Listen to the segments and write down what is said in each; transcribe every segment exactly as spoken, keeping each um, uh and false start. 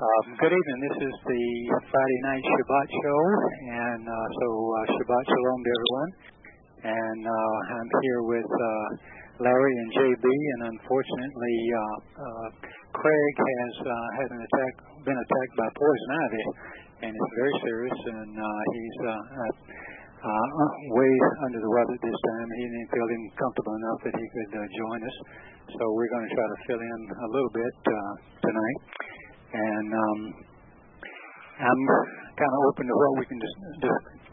Um, good evening. This is the Friday Night Shabbat Show, and uh, so uh, Shabbat Shalom to everyone. And uh, I'm here with uh, Larry and J B, and unfortunately, uh, uh, Craig has uh, had an attack, been attacked by poison ivy, and it's very serious. And uh, he's uh, uh, uh, way under the weather this time. He didn't feel him comfortable enough that he could uh, join us. So we're going to try to fill in a little bit uh, tonight. And um, I'm kind of open to what we can just do.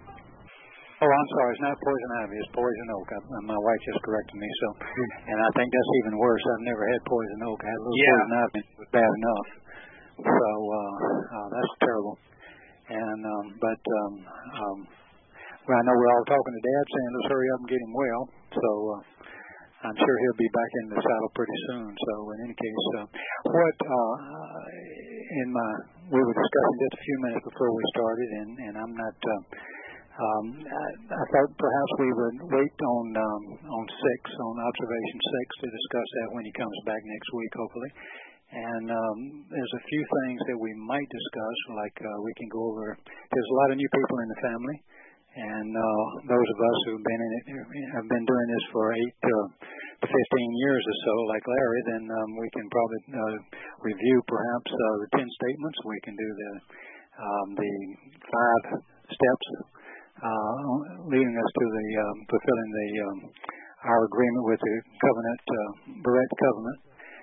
Oh, I'm sorry. It's not poison ivy. It's poison oak. I, my wife just corrected me. So, and I think that's even worse. I've never had poison oak. I had a little yeah. poison ivy. It was bad enough. So uh, uh, that's terrible. And um, but um, um, well, I know we're all talking to Dad saying, let's hurry up and get him well. So. Uh, I'm sure he'll be back in the saddle pretty soon. So, in any case, uh, what uh, in my we were discussing just a few minutes before we started, and, and I'm not. Uh, um, I, I thought perhaps we would wait on um, on six, on observation six, to discuss that when he comes back next week, hopefully. And um, there's a few things that we might discuss, like uh, we can go over. There's a lot of new people in the family. And uh, those of us who've been in it have been doing this for eight to fifteen years or so, like Larry. Then um, we can probably uh, review perhaps uh, the ten statements. We can do the um, the five steps uh, leading us to the um, fulfilling the um, our agreement with the covenant, uh, Beret covenant.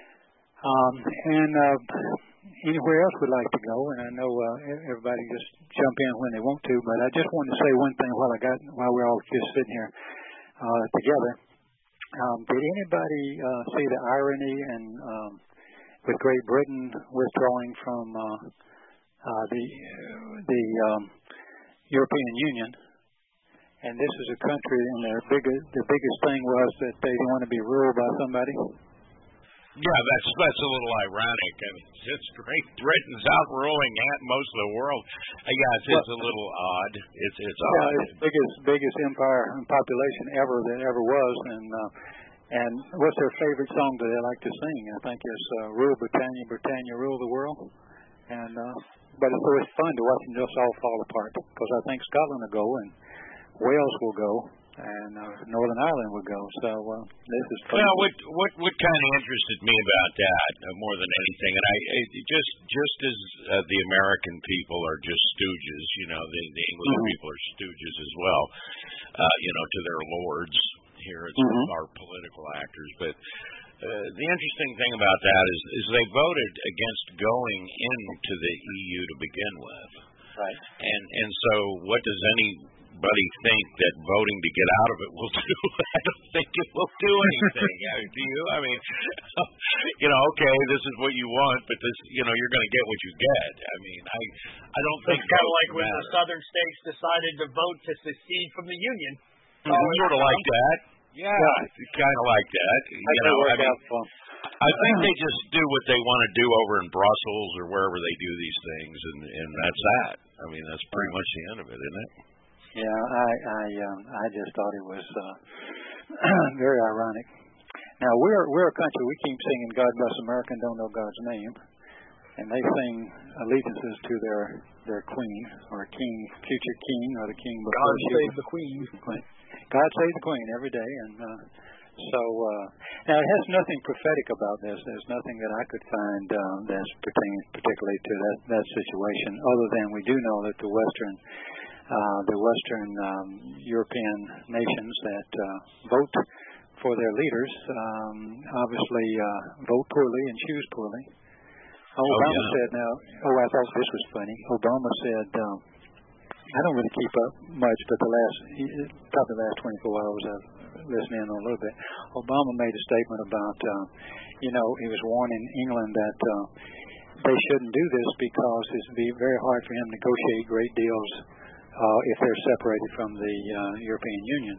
Um, and uh, anywhere else we'd like to go, and I know uh, everybody just jump in when they want to, but I just wanted to say one thing while I got while we're all just sitting here uh, together. Um, did anybody uh, see the irony in um, with Great Britain withdrawing from uh, uh, the the um, European Union? And this is a country, and their biggest the biggest thing was that they didn't want to be ruled by somebody. Yeah, that's that's a little ironic. I mean, it's Great Britain's outruling most of the world. Uh, yeah, it's, it's a little odd. It's it's yeah, odd. It's the biggest biggest empire and population ever that ever was. And uh, and what's their favorite song that they like to sing? I think it's uh, "Rule Britannia, Britannia, Rule the World." And uh, but it's always fun to watch them just all fall apart, because I think Scotland will go and Wales will go. And uh, Northern Ireland would go. So uh, this is fun. Well, what what what kind of interested me about that uh, more than anything, and I it just just as uh, the American people are just stooges, you know, the, the English mm-hmm. people are stooges as well, uh, you know, to their lords. Here it's mm-hmm. our political actors, but. Uh, the interesting thing about that is, is they voted against going into the E U to begin with. Right. And and so what does anybody think that voting to get out of it will do? I don't think it will do anything. Do you? I mean, you know, okay, this is what you want, but this, you know, you're going to get what you get. I mean, I I don't think it's kind of like when matter. the southern states decided to vote to secede from the Union. Mm-hmm. Oh, sort of like that. Yeah, yeah. Kind of like that. You I know, I mean, I think Mm-hmm. they just do what they want to do over in Brussels or wherever they do these things, and, and that's that. I mean, that's pretty much the end of it, isn't it? Yeah, I I um, I just thought it was uh, very ironic. Now we're we're a country, we keep singing "God Bless America" and don't know God's name, and they sing allegiances to their their queen or king, future king, or the king before God she save was the queen. queen. God save the queen every day, and uh, so uh, now it has nothing prophetic about this. There's nothing that I could find um, that pertains particularly to that that situation, other than we do know that the Western uh, the Western um, European nations that uh, vote for their leaders um, obviously uh, vote poorly and choose poorly. Obama oh, yeah. said now. Oh, I thought this was funny. Obama said. Um, I don't really keep up much, but the last, probably the last twenty-four hours I've listened in on a little bit. Obama made a statement about, uh, you know, he was warning England that uh, they shouldn't do this because it would be very hard for him to negotiate great deals uh, if they're separated from the uh, European Union.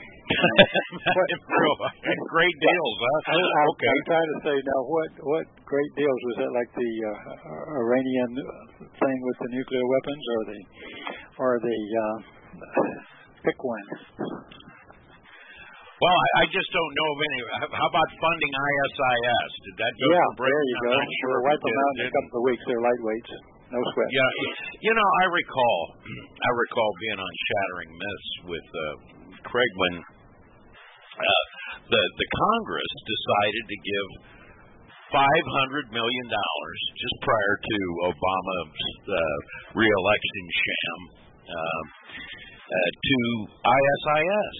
what, great deals, huh? I, I, okay. I'm trying to say now, what what great deals was that? Like the uh, Iranian thing with the nuclear weapons, or the or the uh, pick one? Well, I, I just don't know of any. How about funding I S I S? Did that go yeah, for break? there you go. I'm sure We'll wipe them did, out in a couple of weeks. They're lightweights. No sweat. Yeah, you know, I recall, I recall being on Shattering Myths with uh, Craig when uh, the the Congress decided to give five hundred million dollars just prior to Obama's uh, reelection sham uh, uh, to I S I S.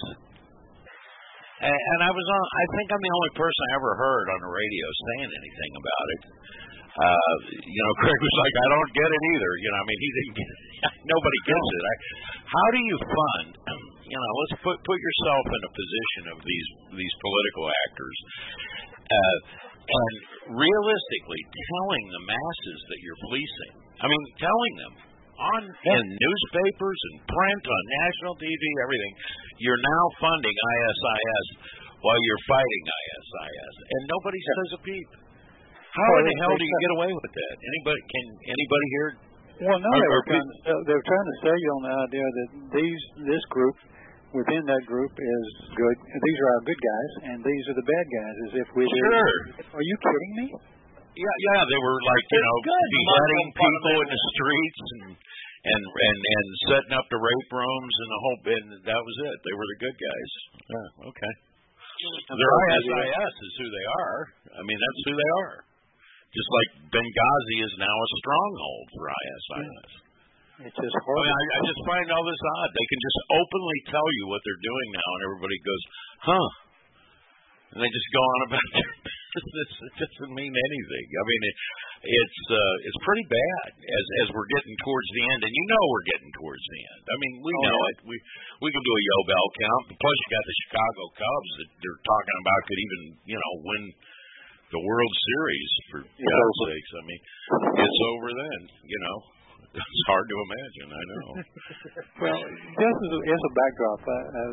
And, and I was on, I think I'm the only person I ever heard on the radio saying anything about it. Uh, you know, Craig was like, I don't get it either. You know, I mean, he didn't get it. Nobody gets it. I, how do you fund, you know, let's put put yourself in a position of these, these political actors. Uh, and realistically telling the masses that you're policing. I mean, telling them on in newspapers and print, on national T V, everything, you're now funding I S I S while you're fighting I S I S, and nobody says a peep. How in the hell do you get away with that? Anybody can anybody here? Well, no, they were trying to, they were trying to sell you on the idea that these this group within that group is good. These are our good guys, and these are the bad guys. As if we sure. Are you kidding me? Yeah, yeah. They were like you know beheading people in the streets and and and and setting up the rape rooms and the whole. And that was it. They were the good guys. Yeah, okay. Their I S I S is who they are. I mean, that's who they are. Just like Benghazi is now a stronghold for I S I S. It's just horrible. I, mean, I, I just find all this odd. They can just openly tell you what they're doing now, and everybody goes, huh. And they just go on about their business. It doesn't mean anything. I mean, it, it's uh, it's pretty bad as as we're getting towards the end, and you know we're getting towards the end. I mean, we oh, know yeah. it. We we can do a Yobel count. Plus, you got the Chicago Cubs that they're talking about could even you know win the World Series for God's sakes. I mean, it's over then. You know, it's hard to imagine. I know. Well, just as a, as a backdrop. Uh, uh,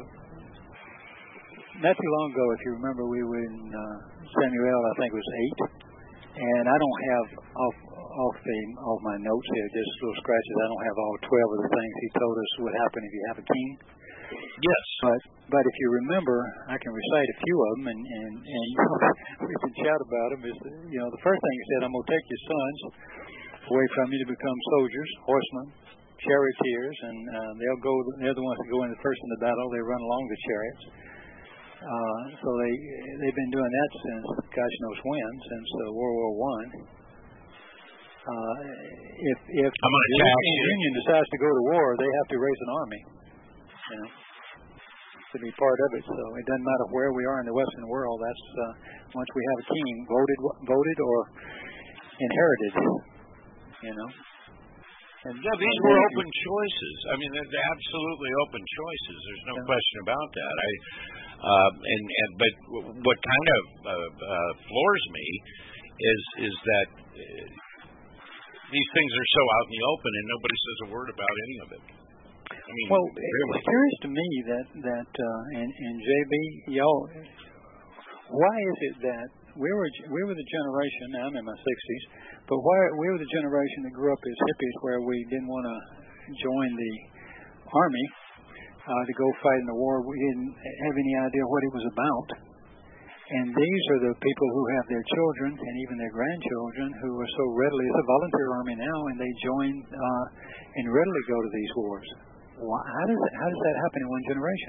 Not too long ago, if you remember, we were in uh, Samuel, I think it was eight, and I don't have off off the off my notes here, just little scratches. I don't have all twelve of the things he told us would happen if you have a king. Yes, but but if you remember, I can recite a few of them, and and and you know, we can chat about them. Is you know the first thing he said, I'm going to take your sons away from you to become soldiers, horsemen, charioteers, and uh, they'll go. They're the ones that go in first in the battle. They run along the chariots. Uh, so they they've been doing that since gosh knows when, since uh, World War One. Uh, if if I'm gonna the European Union decides to go to war, they have to raise an army, you know, to be part of it. So it doesn't matter where we are in the Western world. That's uh, once we have a king voted voted or inherited, you know. And yeah, these were open choices. I mean, they're, they're absolutely open choices. There's no yeah. question about that. I, uh, and, and but what kind of uh, uh, floors me is is that uh, these things are so out in the open, and nobody says a word about any of it. I mean, well, really. It's curious to me that that uh, and, and J B, y'all, why is it that we were we were the generation? Now I'm in my sixties. But why we were the generation that grew up as hippies, where we didn't want to join the army uh, to go fight in the war. We didn't have any idea what it was about. And these are the people who have their children and even their grandchildren who are so readily. It's a volunteer army now, and they join uh, and readily go to these wars. Why, how does that, how does that happen in one generation?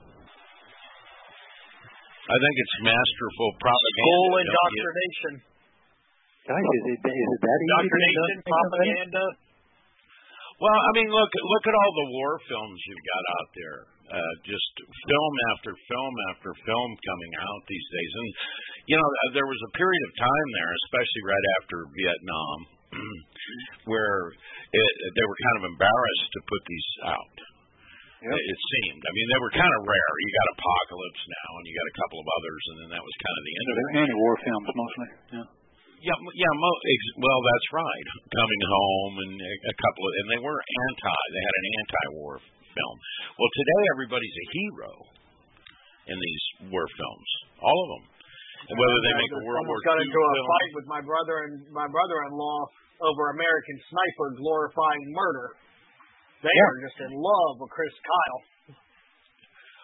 I think it's masterful propaganda. School indoctrination. Gosh, is it, is it that easy? Indoctrination, propaganda. Well, I mean, look look at all the war films you've got out there. Uh, just film after film after film coming out these days. And, you know, there was a period of time there, especially right after Vietnam, where it, they were kind of embarrassed to put these out. Yep. It seemed. I mean, they were kind of rare. You got Apocalypse now, and you got a couple of others, and then that was kind of the end of it. Anti-war films, mostly. Yeah. Yeah, yeah. Mo- ex- well, that's right. Coming Home, and a, a couple of, and they were anti. They had an anti-war film. Well, today everybody's a hero in these war films, all of them. And whether they make a World War Two got into a film, fight with my brother and my brother-in-law over American Sniper glorifying murder. They yeah. are just in love with Chris Kyle.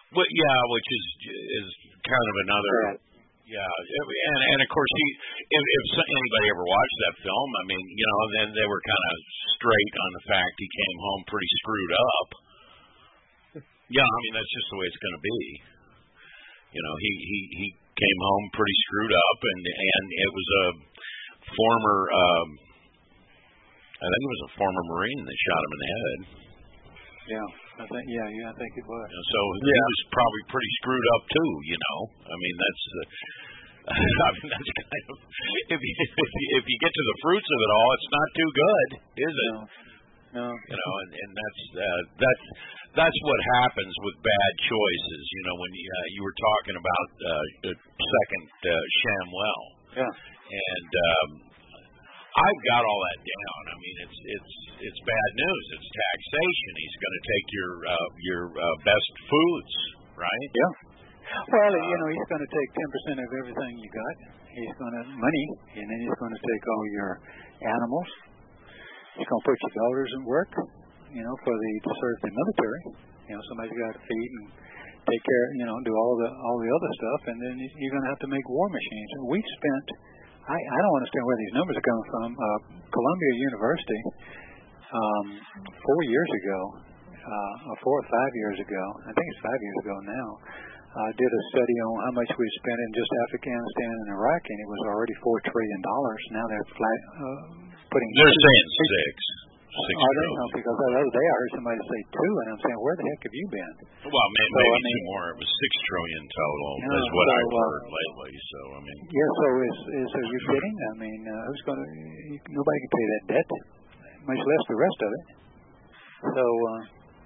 Well, yeah, which is is kind of another. Yeah, and and of course, he if, if anybody ever watched that film, I mean, you know, then they were kind of straight on the fact he came home pretty screwed up. Yeah, I mean that's just the way it's going to be. You know, he he he came home pretty screwed up, and and it was a former, um, I think it was a former Marine that shot him in the head. Yeah, I think yeah, yeah, I think it was. And so yeah. He was probably pretty screwed up too. You know, I mean that's the. I mean that's kind of if you, if you if you get to the fruits of it all, it's not too good, is it? No. No. You know, and, and that's uh, that's that's what happens with bad choices. You know, when you, uh, you were talking about uh, the second uh, Shamwell. Yeah. And um, I've got all that down. I mean, it's it's it's bad news. It's taxation. He's going to take your uh, your uh, best foods, right? Yeah. Well, uh, you know, he's going to take ten percent of everything you got. He's going to money, and then he's going to take all your animals. He's going to put your daughters in work, you know, for the to serve the military. You know, somebody's got to feed and take care, you know, do all the all the other stuff, and then you're going to have to make war machines. And we've spent, I, I don't understand where these numbers are coming from. Uh, Columbia University, um, four years ago, uh, or four or five years ago, I think it's five years ago now, uh, did a study on how much we spent in just Afghanistan and Iraq, and it was already four trillion dollars. Now they're flat. Uh, Putting They're saying six. Six oh, they know, because the other day I heard somebody say two, and I'm saying, where the heck have you been? Well, maybe, so, maybe I mean, two more. It was six trillion total. Yeah, is what so, I've uh, heard lately. So I mean, yeah. So is is are you kidding? I mean, uh, who's going to? Nobody can pay that debt, much less the rest of it. So, uh,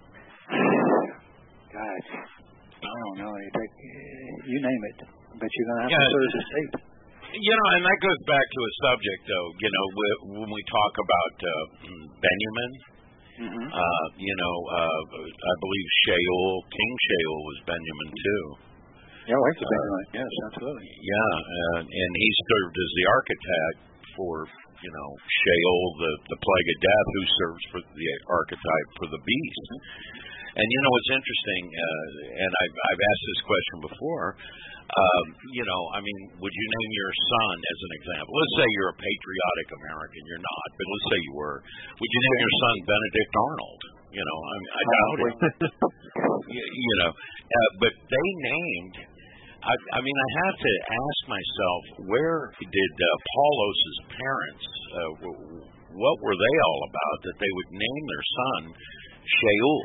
guys, I don't know. You take, you name it, but you're going to have yeah, to serve the state. You know, and that goes back to a subject, though. You know, when we talk about uh, Benjamin, mm-hmm. uh, you know, uh, I believe Shaul, King Shaul was Benjamin too. Yeah, well, he's a Benjamin. Uh, yes, absolutely. Yeah, uh, and he served as the architect for, you know, Shaul, the the plague of death, who serves for the archetype for the beast. Mm-hmm. And you know, it's interesting, uh, and I've I've asked this question before. Um, you know, I mean, would you name your son as an example? Let's say you're a patriotic American. You're not, but let's say you were. Would you name your son Benedict Arnold? You know, I, mean, I doubt it. you, you know, uh, but they named. I, I mean, I have to ask myself, where did uh, Paulos' parents? Uh, what were they all about that they would name their son Shaul?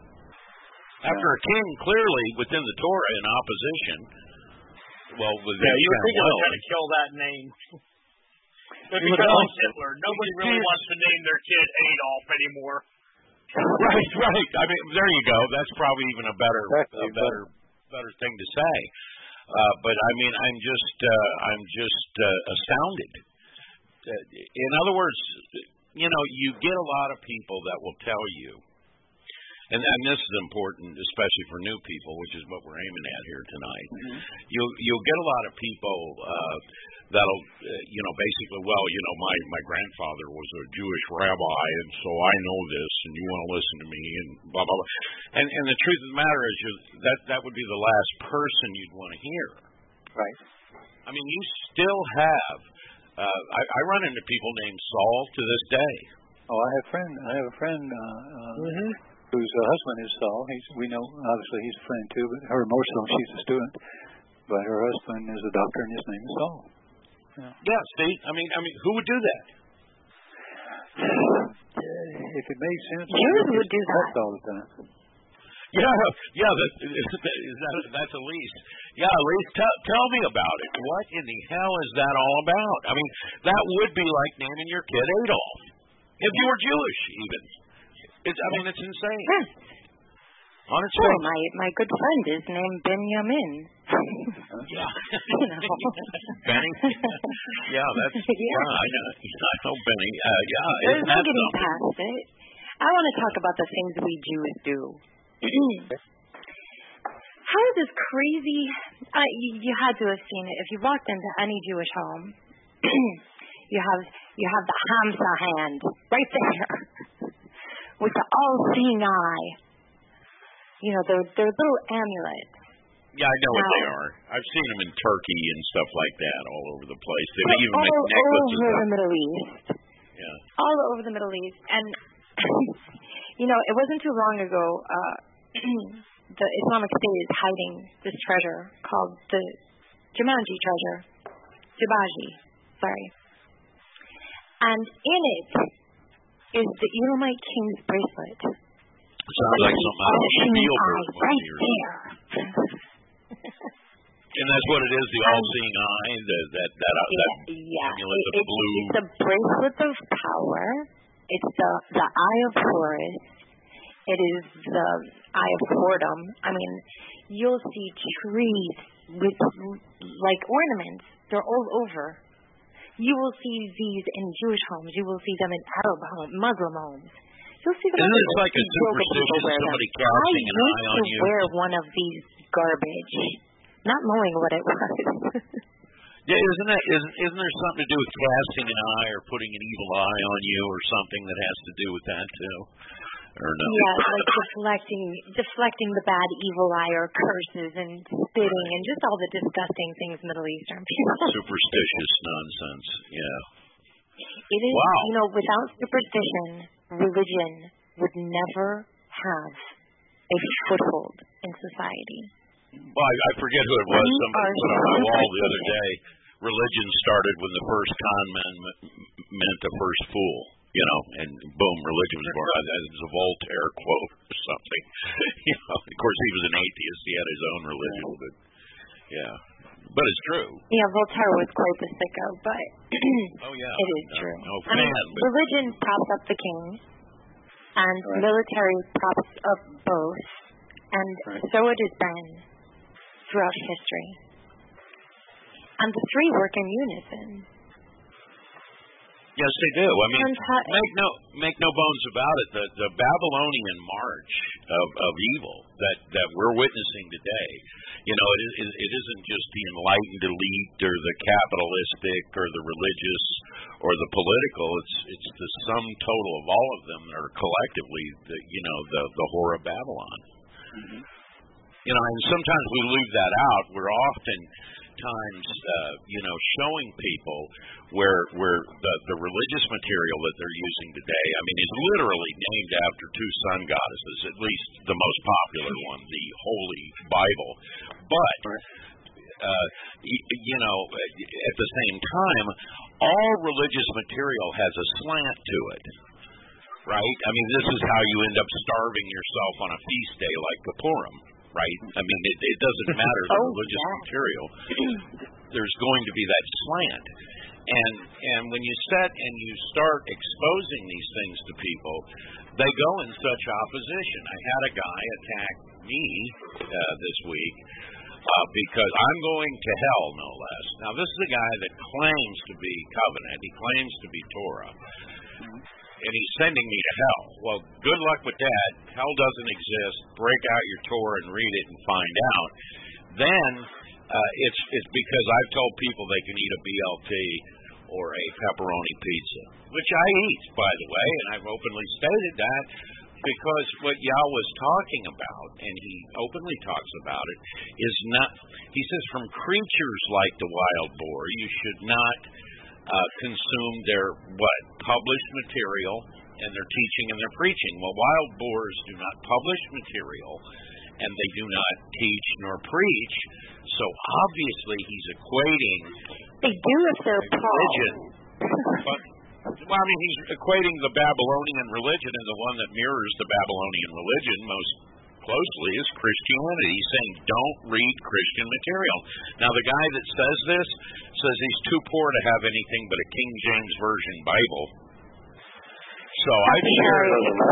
After a king clearly within the Torah in opposition. Well, with yeah, you would think it was well, going to kill that name. It'd be kind of like Hitler. Nobody really wants to name their kid Adolf anymore. Right, right. I mean, there you go. That's probably even a better, a better, better thing to say. Uh, but I mean, I'm just, uh, I'm just uh, astounded. Uh, in other words, you know, you get a lot of people that will tell you. And, and this is important, especially for new people, which is what we're aiming at here tonight. Mm-hmm. You'll you'll get a lot of people uh, that'll, uh, you know, basically, well, you know, my, my grandfather was a Jewish rabbi, and so I know this, and you want to listen to me, and blah blah blah. And and the truth of the matter is, you that that would be the last person you'd want to hear. Right. I mean, you still have. Uh, I, I run into people named Saul to this day. Oh, I have a friend. I have a friend. Uh, uh, mm-hmm. Whose uh, husband is Saul. He's, we know, obviously, he's a friend too, but her more so, she's a student. But her husband is a doctor, and his name is Saul. Yeah, yeah see, I mean, I mean, who would do that? If it made sense, Jews would do that all the time. Yeah, yeah, that, is that, that's Elise. Yeah, Elise, t- tell me about it. What in the hell is that all about? I mean, that would be like naming your kid Adolf, if you were Jewish, even. It's, I mean, it's insane. Yeah. On its sure, my my good friend is named Benjamin. Yeah. You know. Benny? Yeah, that's, yeah. yeah, I know, I know Benny. Uh, yeah, There's no getting something? past it. I want to talk about the things we Jews do. How is this crazy? Uh, you, you had to have seen it. If you walked into any Jewish home, you have you have the Hamza hand right there. With the all-seeing eye. you know, they're, they're little amulets. Yeah, I know now, what they are. I've seen them in Turkey and stuff like that all over the place. They all, even make all necklaces. All over the Middle East. Yeah. All over the Middle East. And, you know, it wasn't too long ago, uh, the Islamic State is hiding this treasure called the Jumanji treasure. Jubaji, sorry. And in it is the Elamite King's bracelet. Sounds like something out of a Spielberg movie. Right there. And that's what it is, the all-seeing eye, the, that that uh, that yeah, amulet it, of blue. It's a bracelet of power. It's the the eye of Horus. It is the eye of whoredom. I mean, you'll see trees with like ornaments. They're all over. You will see these in Jewish homes. You will see them in Arab homes, Muslim homes. You'll see them. Isn't it like a superstition, somebody casting an eye on you? I used to wear one of these garbage, not knowing what it was. Yeah, isn't that isn't isn't there something to do with casting an eye or putting an evil eye on you or something that has to do with that too? Or no? Yeah, like deflecting deflecting the bad evil eye or curses and spitting and just all the disgusting things Middle Eastern people. Superstitious nonsense. Yeah. It is, wow. You know, without superstition, religion would never have a foothold in society. Well, I, I forget who it was. We Somebody put on the wall the other day. Religion started when the first con man meant the first fool. You know, and boom, religion was born. It was a Voltaire quote or something. You know, of course, he was an atheist. He had his own religion, but yeah, but it's true. Yeah, Voltaire was quite the sicko, but oh yeah, it is true. No, no I mean, fan, but religion props up the king, and right. military props up both, and right. so it has been throughout history. And the three work in unison. Yes, they do. I mean, make no make no bones about it. The the Babylonian march of, of evil that, that we're witnessing today, you know, it, it, it isn't just the enlightened elite or the capitalistic or the religious or the political. It's it's the sum total of all of them that are collectively, the, you know, the the whore of Babylon. Mm-hmm. You know, and sometimes we leave that out. We're often times, uh, you know, showing people where where the, the religious material that they're using today, I mean, is literally named after two sun goddesses, at least the most popular one, the Holy Bible. But, uh, y- you know, at the same time, all religious material has a slant to it, right? I mean, this is how you end up starving yourself on a feast day like Purim. Right? I mean, it, it doesn't matter the oh, religious yeah. material. There's going to be that slant. And and when you set and you start exposing these things to people, they go in such opposition. I had a guy attack me uh, this week uh, because I'm going to hell, no less. Now, this is a guy that claims to be covenant. He claims to be Torah. And he's sending me to hell. Well, good luck with that. Hell doesn't exist. Break out your Torah and read it and find out. Then uh, it's it's because I've told people they can eat a B L T or a pepperoni pizza, which I eat, by the way, and I've openly stated that because what Yah was talking about, and he openly talks about it, is not, he says, from creatures like the wild boar, you should not Uh, consume their, what, published material and their teaching and their preaching. Well, wild boars do not publish material, and they do not teach nor preach, so obviously he's equating they do if they're religion. But, well, I mean, he's equating the Babylonian religion and the one that mirrors the Babylonian religion most closely is Christianity. He's saying don't read Christian material. Now, the guy that says this says he's too poor to have anything but a King James Version Bible. So I've shared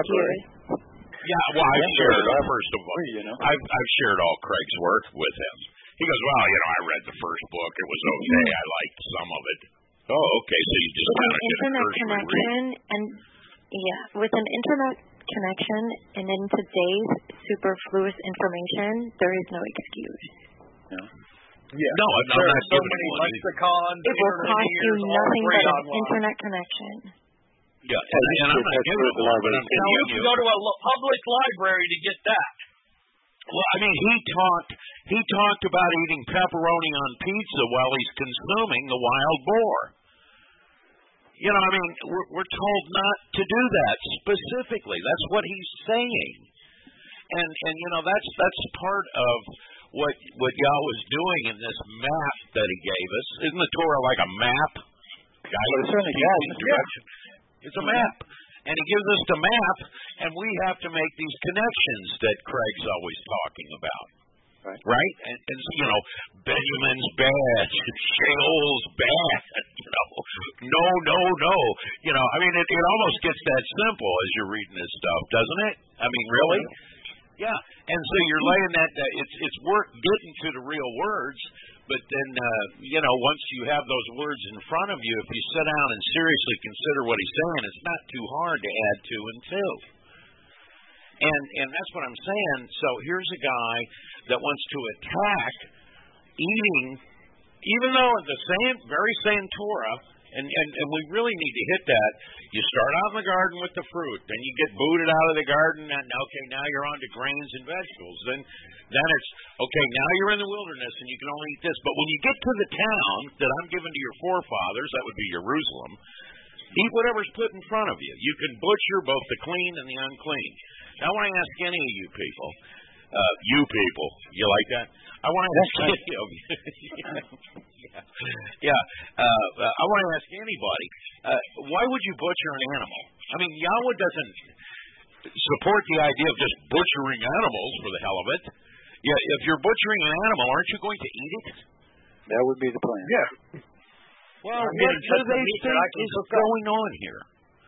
Yeah, well, I've shared, first of all, you know, I've, I've shared all Craig's work with him. He goes, well, you know, I read the first book. It was okay. I liked some of it. Oh, okay, so you just kind of get a first connection and, yeah, with an internet connection and in today's superfluous information, there is no excuse. No, yeah. no I'm not, not so giving many one. lexicons. It will cost you nothing but an online. internet connection. Yeah, and, and I'm not giving it one, but I'm telling you. You can go to a public library to get that. Well, I mean, he talked he talked about eating pepperoni on pizza while he's consuming the wild boar. You know, I mean, we're, we're told not to do that specifically. That's what he's saying, and and you know that's that's part of what what Yahweh's doing in this map that he gave us. Isn't the Torah like a map? Well, it's certainly guidance. Direction. It's a map. And he gives us the map, and we have to make these connections that Craig's always talking about. Right. Right? And, and you know, Benjamin's bad. Sheol's bad. You know, no, no, no. You know, I mean, it, it almost gets that simple as you're reading this stuff, doesn't it? I mean, really? Yeah. And so you're laying that, uh, it's, it's work getting to the real words. But then, uh, you know, once you have those words in front of you, if you sit down and seriously consider what he's saying, it's not too hard to add two and two. And and that's what I'm saying. So here's a guy that wants to attack eating, even though the same, very same Torah, and, and, and we really need to hit that. You start out in the garden with the fruit, then you get booted out of the garden, and okay, now you're on to grains and vegetables. Then then it's, okay, now you're in the wilderness, and you can only eat this. But when you get to the town that I'm giving to your forefathers, that would be Jerusalem, eat whatever's put in front of you. You can butcher both the clean and the unclean. Now, I want to ask any of you people, uh, you people, you like that? I want to ask any of you. yeah, yeah. Uh, I want to ask anybody, uh, why would you butcher an animal? I mean, Yahweh doesn't support the idea of just butchering animals for the hell of it. Yeah, if you're butchering an animal, aren't you going to eat it? That would be the plan. Yeah. Well, what do they think is going on here?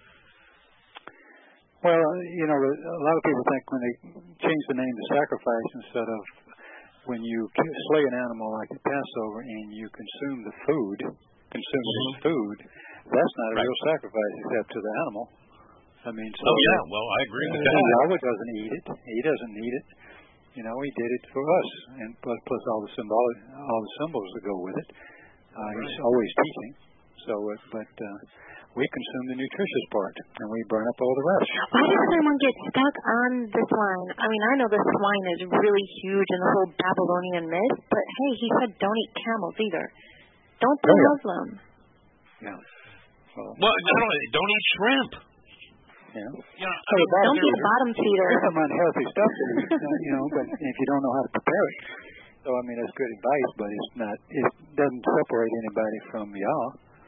Well, you know, a lot of people think when they change the name to sacrifice instead of when you slay an animal like at Passover and you consume the food, consume mm-hmm. the food, that's not a right. real sacrifice except to the animal. I mean, so oh yeah, well, I agree with that. Yahweh doesn't eat it. He doesn't need it. You know, he did it for us, and plus, plus all the symbolic, all the symbols that go with it. Uh, he's always teaching. So, uh, but uh, we consume the nutritious part, and we burn up all the rest. Why does someone get stuck on the swine? I mean, I know the swine is really huge in the whole Babylonian myth, but hey, he said don't eat camels either. Don't be oh, yeah. Muslim. Yeah. Well, well not only, don't eat shrimp. Yeah. You know, so don't be a bottom feeder. There's some unhealthy stuff to eat, you know, but if you don't know how to prepare it. So, I mean, that's good advice, but it's not, it doesn't separate anybody from Yah.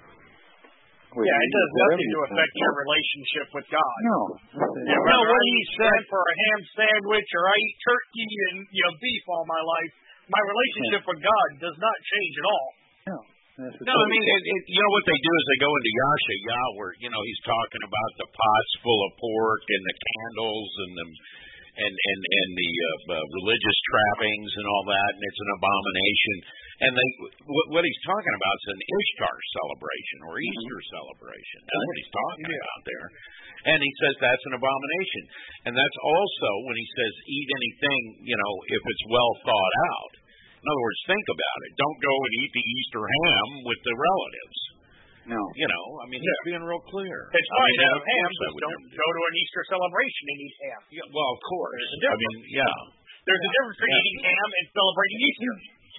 Yeah, it does nothing to affect your relationship with God. No. Yeah, no, what he said for a ham sandwich or I eat turkey and, you know, beef all my life, my relationship yeah. with God does not change at all. No. No, I mean, it, it, you know what they do is they go into Yasha Yah, where you know he's talking about the pots full of pork and the candles and the and and and the uh, uh, religious trappings and all that, and it's an abomination. And they what, what he's talking about is an Ishtar celebration or Easter mm-hmm. celebration. That's what he's talking yeah. about there. And he says that's an abomination. And that's also when he says eat anything, you know, if it's well thought out. In other words, think about it. Don't go and eat the Easter ham with the relatives. No. You know, I mean, he's yeah. being real clear. It's fine to have ham, just don't go to an Easter celebration and eat ham. Yeah, well, of course. There's a difference. I mean, yeah. There's a difference between yeah. eating ham and celebrating Easter.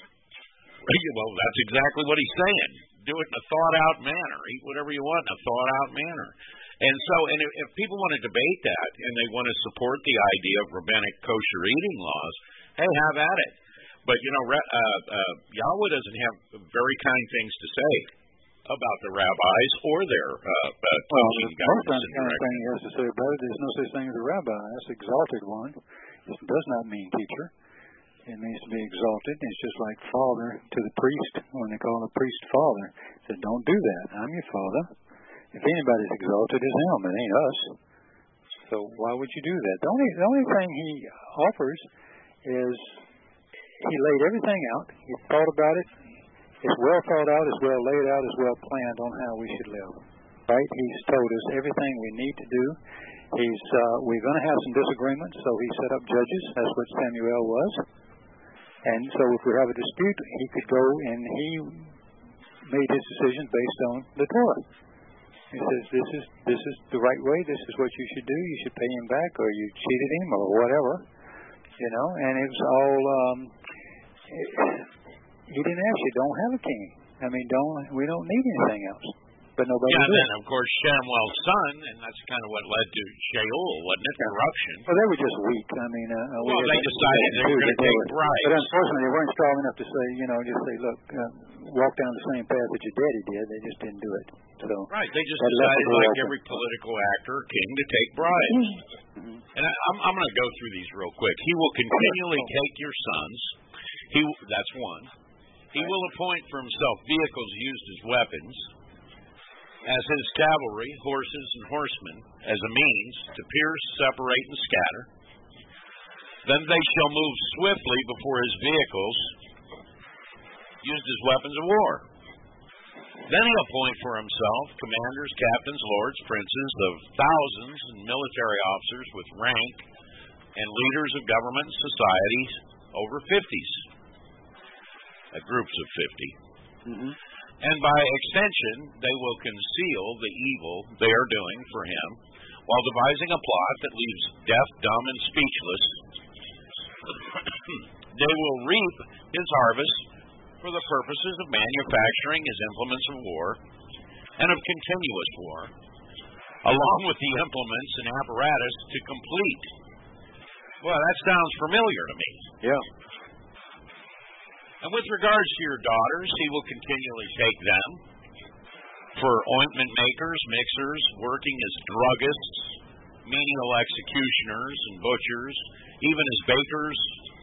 Well, that's exactly what he's saying. Do it in a thought-out manner. Eat whatever you want in a thought-out manner. And so, and if, if people want to debate that and they want to support the idea of rabbinic kosher eating laws, hey, have at it. But, you know, uh, uh, Yahweh doesn't have very kind things to say about the rabbis or their uh, uh, teaching well, guidance. The kind of thing he has to say about it, there's no such thing as a rabbi. That's an exalted one. It does not mean teacher. It means to be exalted. It's just like father to the priest when they call a priest father. He said, don't do that. I'm your father. If anybody's exalted, it's him. It ain't us. So why would you do that? The only, the only thing he offers is he laid everything out. He thought about it. It's well thought out, it's well laid out, it's well planned on how we should live. Right? He's told us everything we need to do. He's uh, we're going to have some disagreements, so he set up judges. That's what Samuel was. And so if we have a dispute, he could go and he made his decision based on the Torah. He says, this is this is the right way, this is what you should do, you should pay him back, or you cheated him, or whatever. you know, and it was all. Um, it, he didn't ask you, don't have a king. I mean, don't we don't need anything else. But nobody yeah, did. and then, of course, Shamuel's son, and that's kind of what led to Sheol, wasn't it? Corruption. Well, they were just weak. I mean, uh, well, we they decided they were going to take bribes. But unfortunately, they weren't strong enough to say, you know, just say, look, uh, walk down the same path that your daddy did. They just didn't do it. So right, they just decided, like every political actor or king, to take bribes. Mm-hmm. And I, I'm, I'm going to go through these real quick. He will continually take your sons. He that's one. He will appoint for himself vehicles used as weapons, as his cavalry, horses, and horsemen, as a means to pierce, separate, and scatter. Then they shall move swiftly before his vehicles, used as weapons of war. Then he'll appoint for himself commanders, captains, lords, princes of thousands, and military officers with rank, and leaders of government and societies over fifties, uh, groups of fifty. Mm-hmm. And by extension, they will conceal the evil they are doing for him, while devising a plot that leaves deaf, dumb, and speechless. They will reap his harvest for the purposes of manufacturing his implements of war and of continuous war, along with the implements and apparatus to complete. Well, that sounds familiar to me. Yeah. And with regards to your daughters, he will continually take them for ointment makers, mixers, working as druggists, menial executioners and butchers, even as bakers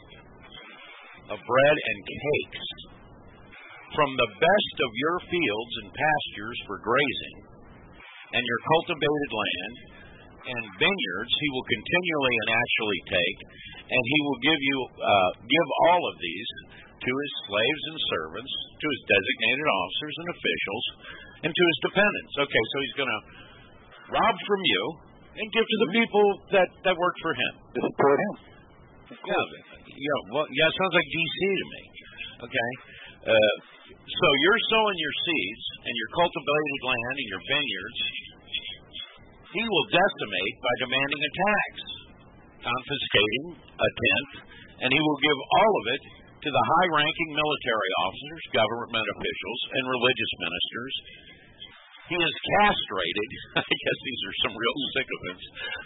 of bread and cakes. From the best of your fields and pastures for grazing, and your cultivated land and vineyards he will continually and actually take, and he will give you uh, give all of these to his slaves and servants, to his designated officers and officials, and to his dependents. Okay, so he's going to rob from you and give to the people that, that work for him. To support him. Yeah, yeah, well, yeah, it sounds like D C to me. Okay, uh, so you're sowing your seeds and your cultivated land and your vineyards. He will decimate by demanding a tax, confiscating a tenth, and he will give all of it to the high-ranking military officers, government officials, and religious ministers. He is castrated. I guess these are some real sycophants.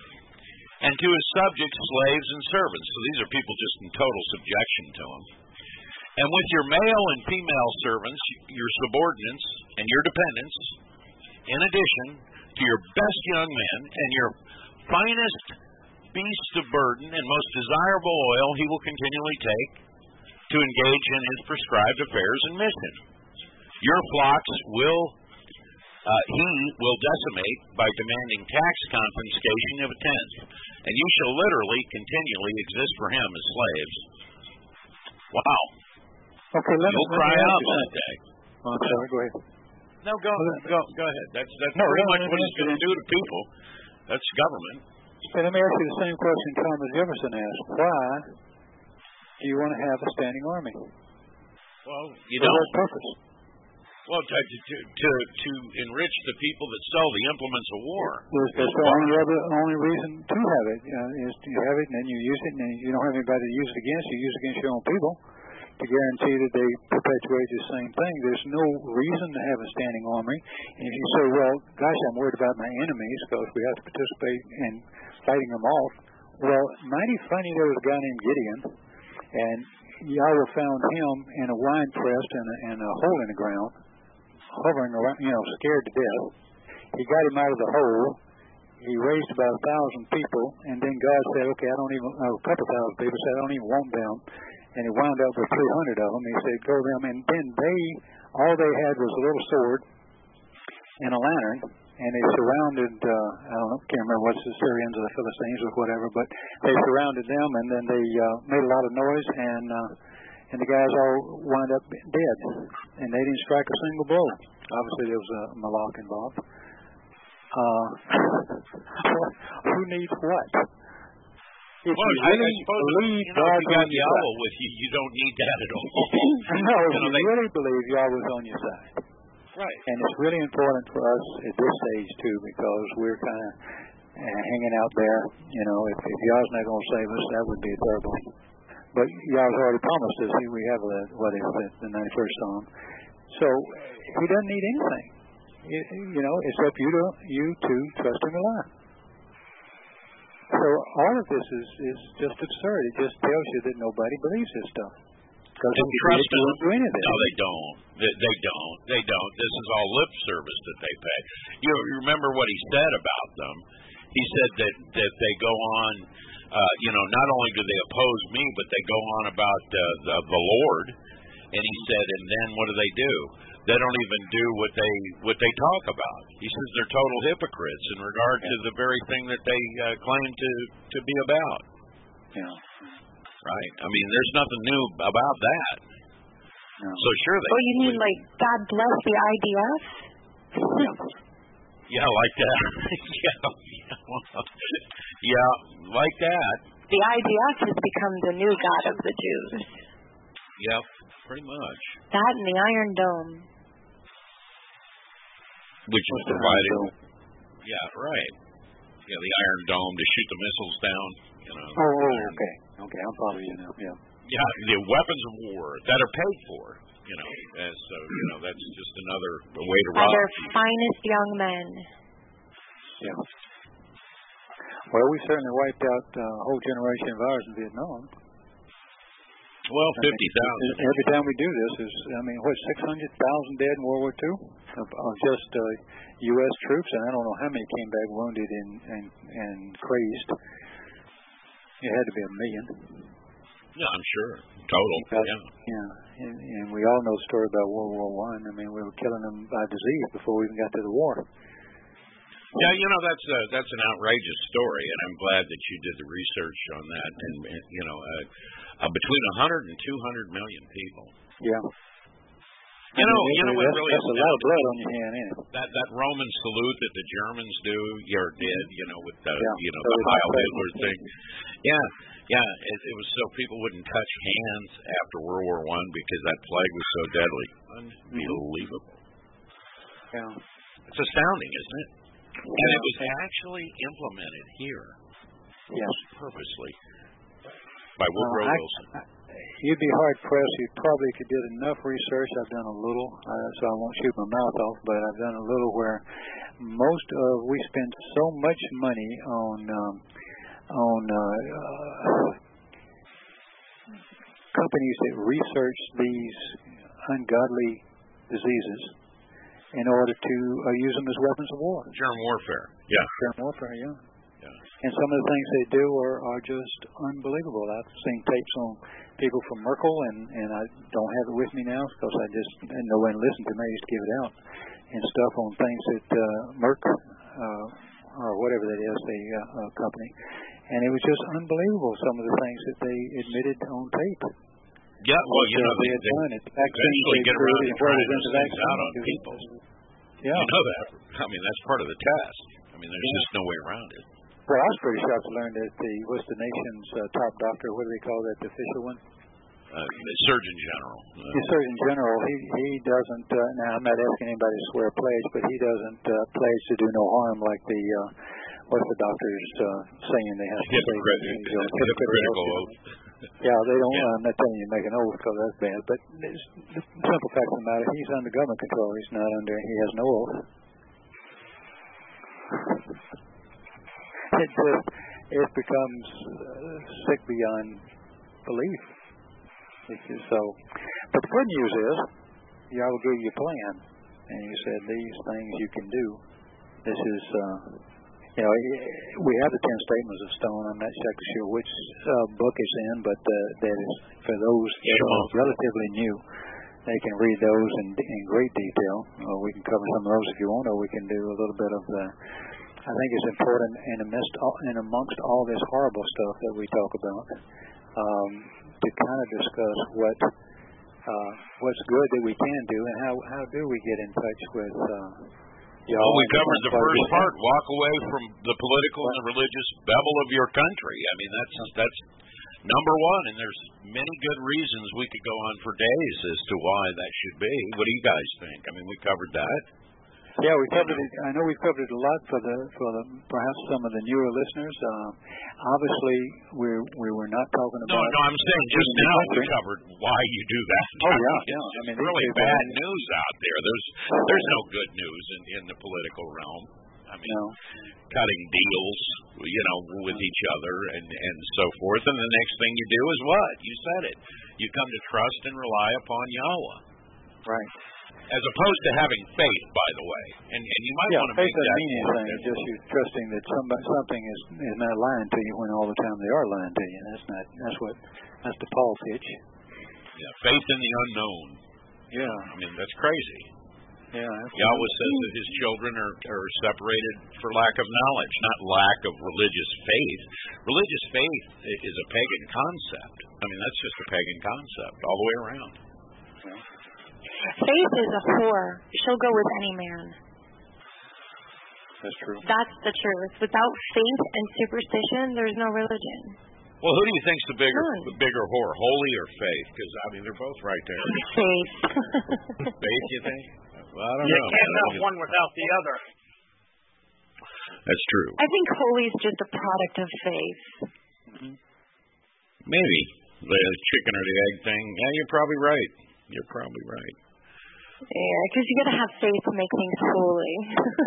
And to his subjects, slaves, and servants. So these are people just in total subjection to him. And with your male and female servants, your subordinates, and your dependents, in addition to your best young men and your finest beasts of burden and most desirable oil, he will continually take to engage in his prescribed affairs and mission. Your flocks will, uh, he will decimate by demanding tax confiscation of a tenth, and you shall literally continually exist for him as slaves. Wow. Okay, let You'll me, cry let me out ask you that day. Oh, I'm sorry, go ahead. No, go, go, go ahead. That's that's No, pretty no, much no, what no, he's going to do to people. That's government. Hey, let me ask you the same question Thomas Jefferson asked. Why do you want to have a standing army? Well, you For don't. what purpose? Well, to, to to to enrich the people that sell the implements of war. Well, that's the only other only reason to have it uh, is to have it, and then you use it, and then you don't have anybody to use it against. You use it against your own people to guarantee that they perpetuate the same thing. There's no reason to have a standing army. And if you say, well, gosh, I'm worried about my enemies because we have to participate in fighting them off. Well, mighty funny, there was a guy named Gideon, and Yahweh found him in a wine press in a, in a hole in the ground, hovering around, you know, scared to death. He got him out of the hole. He raised about a thousand people, and then God said, okay, I don't even, uh, a couple thousand people said, I don't even want them. And he wound up with three hundred of them. He said, go to them. And then they, all they had was a little sword and a lantern, and they surrounded, uh, I don't know, can't remember what's the Syrians or the Philistines or whatever, but they surrounded them, and then they uh, made a lot of noise, and uh, and the guys all wound up dead. And they didn't strike a single blow. Obviously, there was a Malak involved. Uh, who needs what? If well, you I, really I suppose believe you know, God if you got on the your owl side. with you, you don't need that at all. No, if you know, you they, really believe Yahweh's on your side. right. And it's really important for us at this stage, too, because we're kind of and hanging out there. You know, if, if Yah's not going to save us, that would be terrible. But Yah's already promised us. We have a, what is it, the ninety-first Psalm. So he doesn't need anything. You, you know, except you to you to trust him alive. So all of this is, is just absurd. It just tells you that nobody believes this stuff. Because if you trust did, you wouldn't do any of this. No, they don't. They, they don't. They don't. This is all lip service that they pay. You, know, you remember what he said about them? He said that, that they go on, uh, you know, not only do they oppose me, but they go on about uh, the, the Lord. And he said, and then what do they do? They don't even do what they what they talk about. He says they're total hypocrites in regard to the very thing that they uh, claim to, to be about. Yeah. Right? I mean, there's nothing new about that. No. So sure they... Oh, you mean like God bless the I D F? Yeah, like that. yeah. yeah, like that. The I D F has become the new God of the Jews. Yep, pretty much. That and the Iron Dome. Which was provided... Yeah, right. Yeah, the Iron Dome to shoot the missiles down. You know. Oh, okay. Okay, I'm following you now, yeah. Yeah, the weapons of war that are paid for, you know. And so, you know, that's just another way to rob. By their finest young men. Yeah. Well, we certainly wiped out uh, a whole generation of ours in Vietnam. Well, fifty thousand. Every time we do this is, I mean, what, six hundred thousand dead in World War Two of, of just uh, U S troops, and I don't know how many came back wounded and, and, and crazed. It had to be a million. Yeah, I'm sure. Total. Because, yeah. Yeah, and, and we all know the story about World War One. I. I mean, we were killing them by disease before we even got to the war. Yeah, you know, that's a, that's an outrageous story, and I'm glad that you did the research on that. And, and you know, uh, uh, between one hundred and two hundred million people. Yeah. You know, I mean, you know what that's, really that's a lot of blood on your hand, ain't it? That that Roman salute that the Germans do, you did, you know, with the yeah. you know so the Heil Hitler thing. Yeah, yeah, it, it was so people wouldn't touch hands after World War One because that plague was so deadly. Unbelievable. Yeah. It's astounding, isn't it? And it was actually implemented here. Yes. Purposely. By Woodrow uh, I, Wilson. I, you'd be hard pressed. You probably could do enough research. I've done a little, uh, so I won't shoot my mouth off, but I've done a little where most of, we spend so much money on, um, on, uh, uh, companies that research these ungodly diseases in order to uh, use them as weapons of war. Germ warfare. Yeah. Germ warfare, yeah. Yeah. And some of the things they do are, are just unbelievable. I've seen tapes on people from Merkel, and, and I don't have it with me now because I just didn't know when to listen to me. I used to give it out. And stuff on things that uh, Merck, uh, or whatever that is, the uh, uh, company. And it was just unbelievable, some of the things that they admitted on tape. Yeah, well, you know, they, they, had they done it. eventually get around to trying those things out on people. Yeah. You know that. I mean, that's part of the test. I mean, there's yeah. just no way around it. Well, I was pretty shocked to learn that the, what's the nation's uh, top doctor, what do they call that, the official one? Uh, the Surgeon General. Uh, the Surgeon General, he, he doesn't, uh, now I'm not asking anybody to swear a pledge, but he doesn't uh, pledge to do no harm like the, uh, what's the doctors uh, saying they have to say. Hypocritical oath. Yeah, they don't, yeah. I'm not telling you to make an oath because that's bad, but it's, the simple fact of the matter, he's under government control. He's not under, he has no oath. It just, it becomes uh, sick beyond belief. It's so, but the good news is, Yah will give you a plan, and He said these things you can do. This is, uh, you know, we have the ten statements of stone. I'm not exactly sure which uh, book it's in, but uh, that is for those that are relatively new. They can read those in, in great detail. Uh, we can cover some of those if you want, or we can do a little bit of the. I think it's important in amidst all, in amongst all this horrible stuff that we talk about, um, to kind of discuss what uh, what's good that we can do, and how how do we get in touch with. Uh, Well, oh, we covered the first part. Walk away from the political and the religious bevel of your country. I mean, that's that's number one, and there's many good reasons we could go on for days as to why that should be. What do you guys think? I mean, we covered that. Yeah, we covered it. I know we've covered it a lot for the for the perhaps some of the newer listeners. Uh, obviously, we we were not talking about. No, no, I'm saying just now we covered why you do that. Oh yeah, I mean, yeah. It's I mean, really bad news out there. There's there's no good news in, in the political realm. I mean, no. cutting deals, you know, with each other and and so forth. And the next thing you do is what? You said it. You come to trust and rely upon Yahweh. Right. As opposed to having faith, by the way, and and you might yeah, want to faith make doesn't that mean anything. It's just you're trusting that somebody, something is is not lying to you when all the time they are lying to you. That's not. That's what. That's the Paul pitch. Yeah, faith in the unknown. Yeah, I mean that's crazy. Yeah, Yahweh says that His children are are separated for lack of knowledge, not lack of religious faith. Religious faith is a pagan concept. I mean that's just a pagan concept all the way around. Yeah. Faith is a whore. She'll go with any man. That's true. That's the truth. Without faith and superstition, there's no religion. Well, who do you think's the bigger None. the bigger whore, holy or faith? Because I mean, they're both right there. Faith. Faith, you think? Well, I don't you know. can't have one without the other. That's true. I think holy is just a product of faith. Maybe the chicken or the egg thing. Yeah, you're probably right. You're probably right. Yeah, because you got to have faith to make things holy.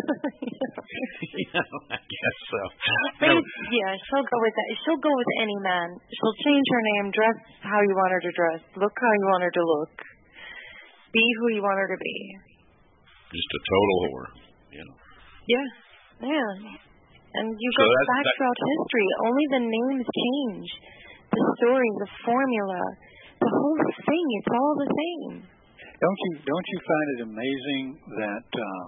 Yeah, I guess so. Faith, No. yeah, she'll go with that. She'll go with any man. She'll change her name, dress how you want her to dress, look how you want her to look, be who you want her to be. Just a total whore. You know. Yeah, yeah. And you So go that's- back that- throughout history. Only the names change. The story, the formula, the whole thing, it's all the same. Don't you don't you find it amazing that uh,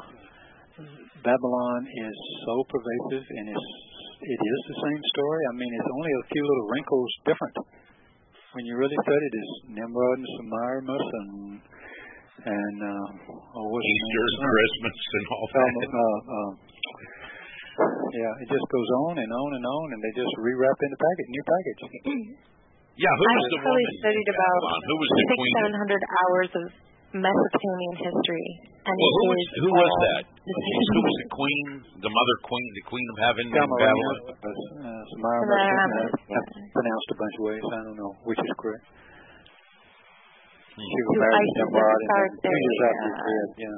Babylon is so pervasive and it's it is the same story? I mean, it's only a few little wrinkles different. When you really study it, it's Nimrod and Semiramis and and uh, oh, what's his Easter, name? Christmas, and all Um, that. uh, uh, yeah, it just goes on and on and on, and they just rewrap in the package, new package. Yeah, who I was the actually woman? studied about Babylon? Who was the six, queen? seven hundred hours of Mesopotamian history, and Well, who it was is who was all that? the Who was the queen? The mother queen, the queen of heaven in Semiramis, Babylon. uh, Semiramis, Semiramis, uh, yeah. pronounced a bunch of ways. I don't know which is correct. Hmm. She was Who married to Isis Nimrod and then started, two years after yeah. his death. Yeah.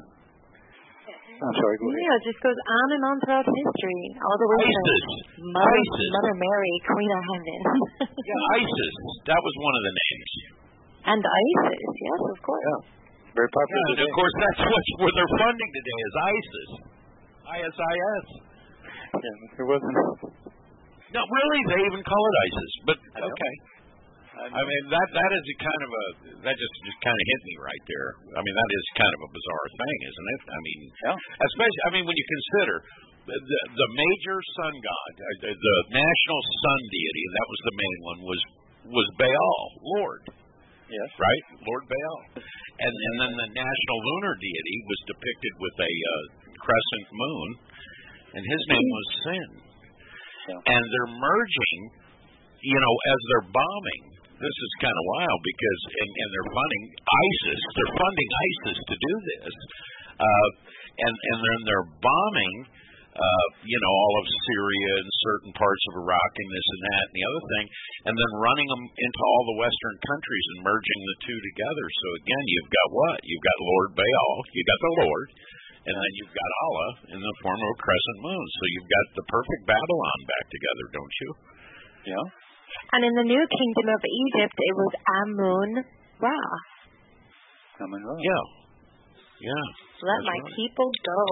I'm sorry. Go ahead. Yeah, it just goes on and on throughout history, all the way to Isis. Mother, Isis. Mother Mary, Queen of Heaven. Yeah, Isis. That was one of the names. And Isis, yes, of course. Yeah. Very popular Yeah, and today. of course, that's what where they're funding today is ISIS. I S I S. Yeah, it wasn't. No, really, they even call it ISIS. But I know. okay. I mean that that is a kind of a that just just kind of hit me right there. I mean that is kind of a bizarre thing, isn't it? I mean, Yeah. especially I mean when you consider the the, the major sun god, uh, the, the national sun deity, that was the main one, was was Baal, Lord, Yes. right? Lord Baal, and and then the national lunar deity was depicted with a uh, crescent moon, and his name was Sin. Yeah. And they're merging, you know, as they're bombing. This is kind of wild because, and, and they're funding ISIS. They're funding ISIS to do this, uh, and and then they're bombing, uh, you know, all of Syria and certain parts of Iraq and this and that and the other thing, and then running them into all the Western countries and merging the two together. So again, you've got what? You've got Lord Baal, you've got the Lord, and then you've got Allah in the form of a crescent moon. So you've got the perfect Babylon back together, don't you? Yeah. And in the new kingdom of Egypt, it was Amun-Ra. Coming right. Yeah. Yeah. Let That's my right. people go.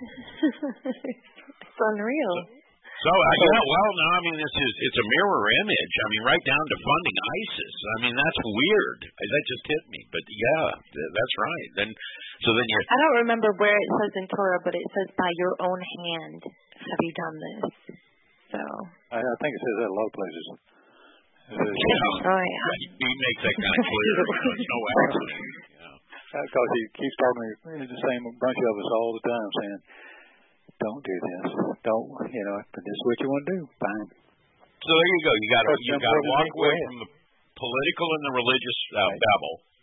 It's unreal. So, uh, yeah, well, no, I mean, this is, it's a mirror image. I mean, right down to funding ISIS. I mean, that's weird. That just hit me. But, yeah, th- that's right. Then, so then you... I don't remember where it says in Torah, but it says, by your own hand have you done this. So. I, I think it says that a lot of places. It says, Yeah. Oh, yeah. He makes that kind of clear. There's no accident. Yeah. Because he keeps talking to the same bunch of us all the time saying, don't do this. Don't, you know, if this is what you want to do, fine. So there you go. You got to First you jump got to over walk the away way. from the political and the religious uh, babble,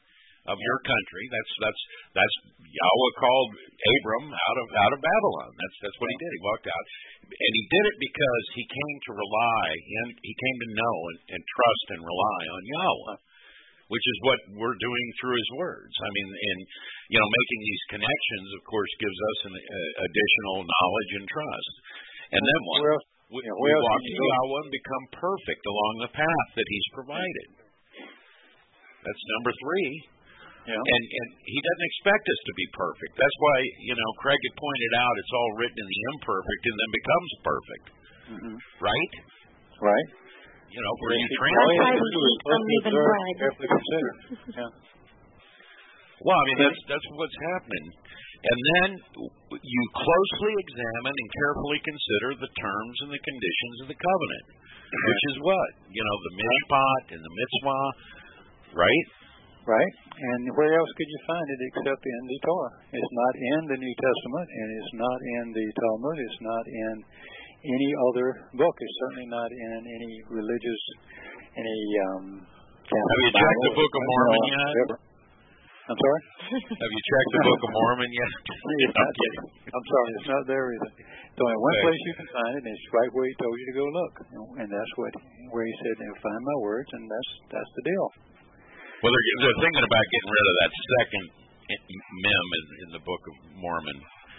of your country. That's that's that's Yahweh called Abram out of out of Babylon. That's that's what he did. He walked out, and he did it because he came to rely and he came to know and, and trust and rely on Yahweh, which is what we're doing through his words. I mean, and you know, making these connections, of course, gives us an uh, additional knowledge and trust. And then what? Well, we, yeah, we well, walk to Yahweh and become perfect along the path that he's provided. That's number three. Yeah. And and he doesn't expect us to be perfect. That's why, you know, Craig had pointed out it's all written in the imperfect and then becomes perfect. Mm-hmm. Right? Right. You know, where you translate. That's why we eat unleavened bread. Yeah. Well, I mean, that's that's what's happening. And then you closely examine and carefully consider the terms and the conditions of the covenant, which is what? You know, the mishpat and the mitzvah, right? Right. And where else could you find it except in the Torah? It's not in the New Testament, and it's not in the Talmud. It's not in any other book. It's certainly not in any religious, any um. Have you checked the Book of Mormon yet? Ever. I'm sorry? Have you checked the Book of Mormon yet? It's not there. I'm sorry, it's not there either. There's only one okay. place you can find it, and it's right where he told you to go look. And that's what where he said, find my words, and that's that's the deal. Well, they're, they're thinking about getting rid of that second mem in, in the Book of Mormon.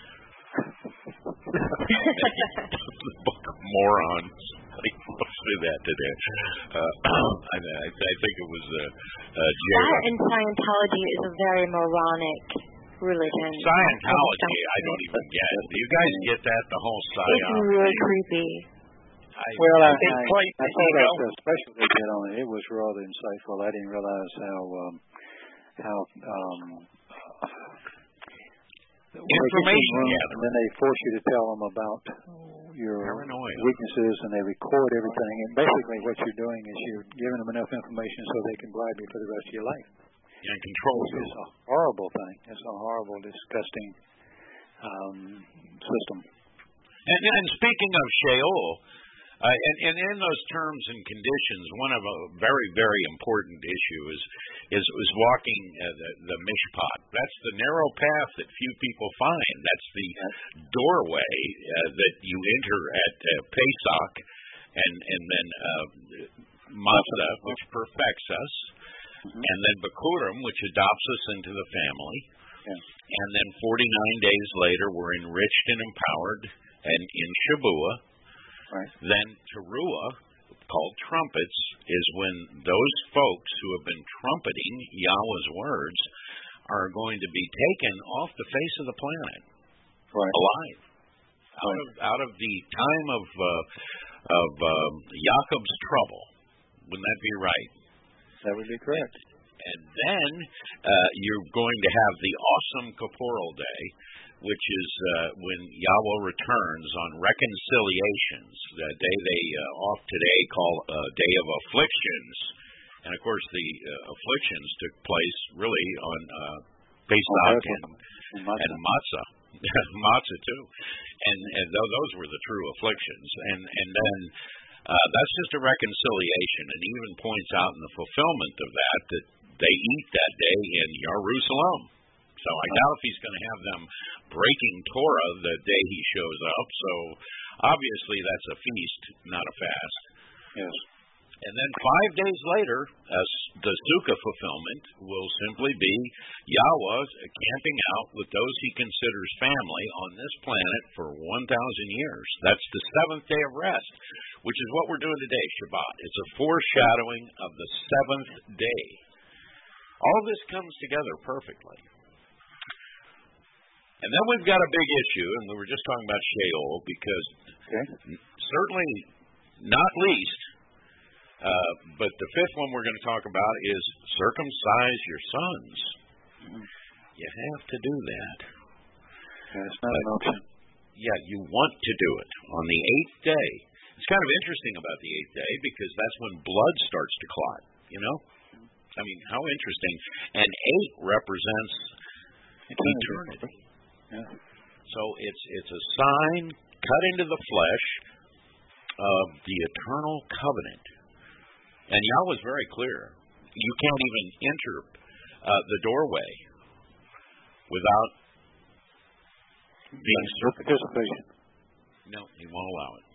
The Book of Morons. Let's do that today. Uh, I, I think it was uh, uh, That and Scientology is a very moronic religion. Scientology, I don't even get. Do you guys get that? The whole psyop. It's really creepy. I, well, I, I, I, quite, I thought that the special they did on it, it was rather insightful. I didn't realize how um, how um, information, yeah. And then they force you to tell them about your Paranoia. weaknesses, and they record everything. And basically, what you're doing is you're giving them enough information so they can bribe you for the rest of your life. And control you. It's a horrible thing. It's a horrible, disgusting um, system. And, and speaking of Sheol. Uh, and, and in those terms and conditions, one of a very, very important issue is is, is walking uh, the, the mishpat. That's the narrow path that few people find. That's the doorway uh, that you enter at uh, Pesach, and and then uh, Matzah, which perfects us, mm-hmm. and then Bikurim, which adopts us into the family, yeah. and then forty-nine days later, we're enriched and empowered, and in Shabuah. Right. Then Teruah, called trumpets, is when those folks who have been trumpeting Yahweh's words are going to be taken off the face of the planet, right. alive, out of out of the time of uh, of um, Jacob's trouble. Wouldn't that be right? That would be correct. And then uh, you're going to have the awesome Kippural Day, which is uh, when Yahweh returns on reconciliations, the day they uh, off today call a uh, day of afflictions. And, of course, the uh, afflictions took place really on uh, Pesach and, and Matzah. Matzah, too. And, and th- those were the true afflictions. And, and then uh, that's just a reconciliation, and even points out in the fulfillment of that that they eat that day in Jerusalem. So I doubt if he's going to have them breaking Torah the day he shows up. So obviously that's a feast, not a fast. Yes. And then five days later, uh, the Sukkah fulfillment will simply be Yahweh camping out with those he considers family on this planet for one thousand years. That's the seventh day of rest, which is what we're doing today, Shabbat. It's a foreshadowing of the seventh day. All this comes together perfectly. And then we've got a big issue, and we were just talking about Sheol, because okay. certainly not least, uh, but the fifth one we're going to talk about is circumcise your sons. Mm-hmm. You have to do that. Yeah, it's not but, an option. Yeah, you want to do it on the eighth day. It's kind of interesting about the eighth day, because that's when blood starts to clot, you know? I mean, how interesting. And eight represents eternity. eternity. Yeah. So it's it's a sign cut into the flesh of the eternal covenant. And Yahweh's very clear. You can't even enter uh, the doorway without being participation. No, he won't allow it.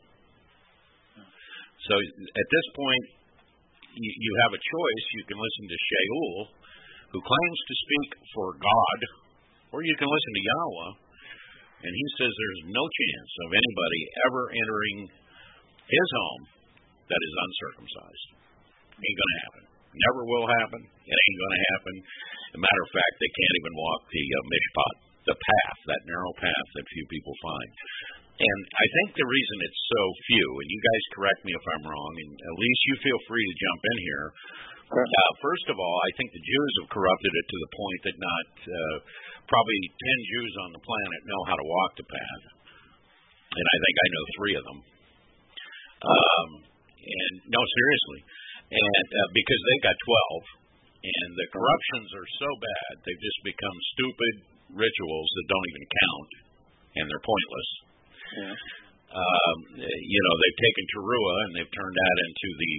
So at this point, you, you have a choice. You can listen to Shaul, who claims to speak for God, or you can listen to Yahweh, and he says there's no chance of anybody ever entering his home that is uncircumcised. Ain't going to happen. Never will happen. It ain't going to happen. As a matter of fact, they can't even walk the uh, mishpat, the path, that narrow path that few people find. And I think the reason it's so few, and you guys correct me if I'm wrong, and at least you feel free to jump in here. Uh, first of all, I think the Jews have corrupted it to the point that not uh, probably ten Jews on the planet know how to walk the path. And I think I know three of them. Um, and no, seriously. And uh, because they got twelve, and the corruptions are so bad, they've just become stupid rituals that don't even count, and they're pointless. Yeah. Um, you know, they've taken Teruah and they've turned that into the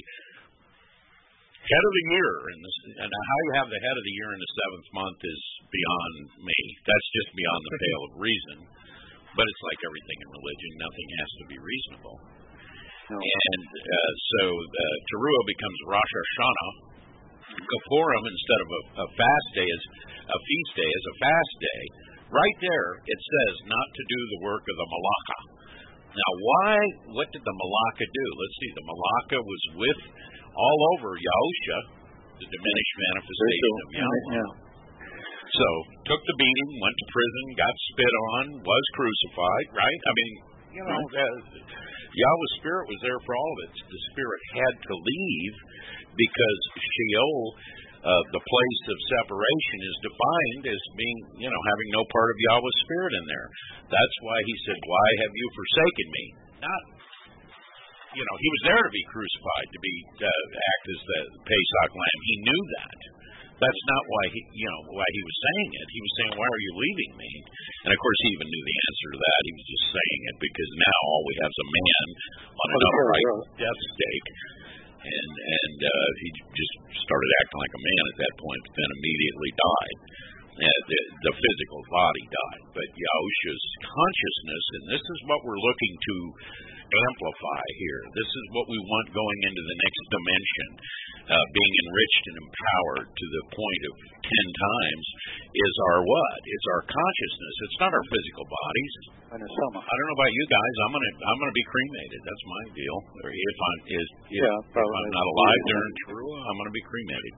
head of the year, and, this, and how you have the head of the year in the seventh month is beyond me. That's just beyond the pale of reason. But it's like everything in religion; nothing has to be reasonable. No. And uh, so uh, Teruah becomes Rosh Hashanah. Kippurim, instead of a, a fast day, is a feast day, is a fast day. Right there, it says not to do the work of the Malaka. Now, why? What did the Malaka do? Let's see. The Malaka was with all over Yahusha, the diminished manifestation of Yahweh. Yeah. So, took the beating, went to prison, got spit on, was crucified, right? I mean, you know, uh, Yahweh's Spirit was there for all of it. The Spirit had to leave because Sheol, uh, the place of separation, is defined as being, you know, having no part of Yahweh's Spirit in there. That's why he said, "Why have you forsaken me?" Not, you know, he was there to be crucified, to be uh, act as the Pesach lamb. He knew that. That's not why he, you know, why he was saying it. He was saying, "Why are you leaving me?" And of course, he even knew the answer to that. He was just saying it because now all we have is a man on an upright death stake, and and uh, he just started acting like a man at that point, but then immediately died. Uh, the, the physical body died, but Yahusha's consciousness, and this is what we're looking to amplify here. This is what we want going into the next dimension, uh, being enriched and empowered to the point of ten times, is our what? It's our consciousness. It's not our physical bodies. And it's some. I don't know about you guys. I'm gonna I'm gonna be cremated. That's my deal. Or if I'm is if, yeah, if I'm not alive during Teruah, I'm gonna be cremated.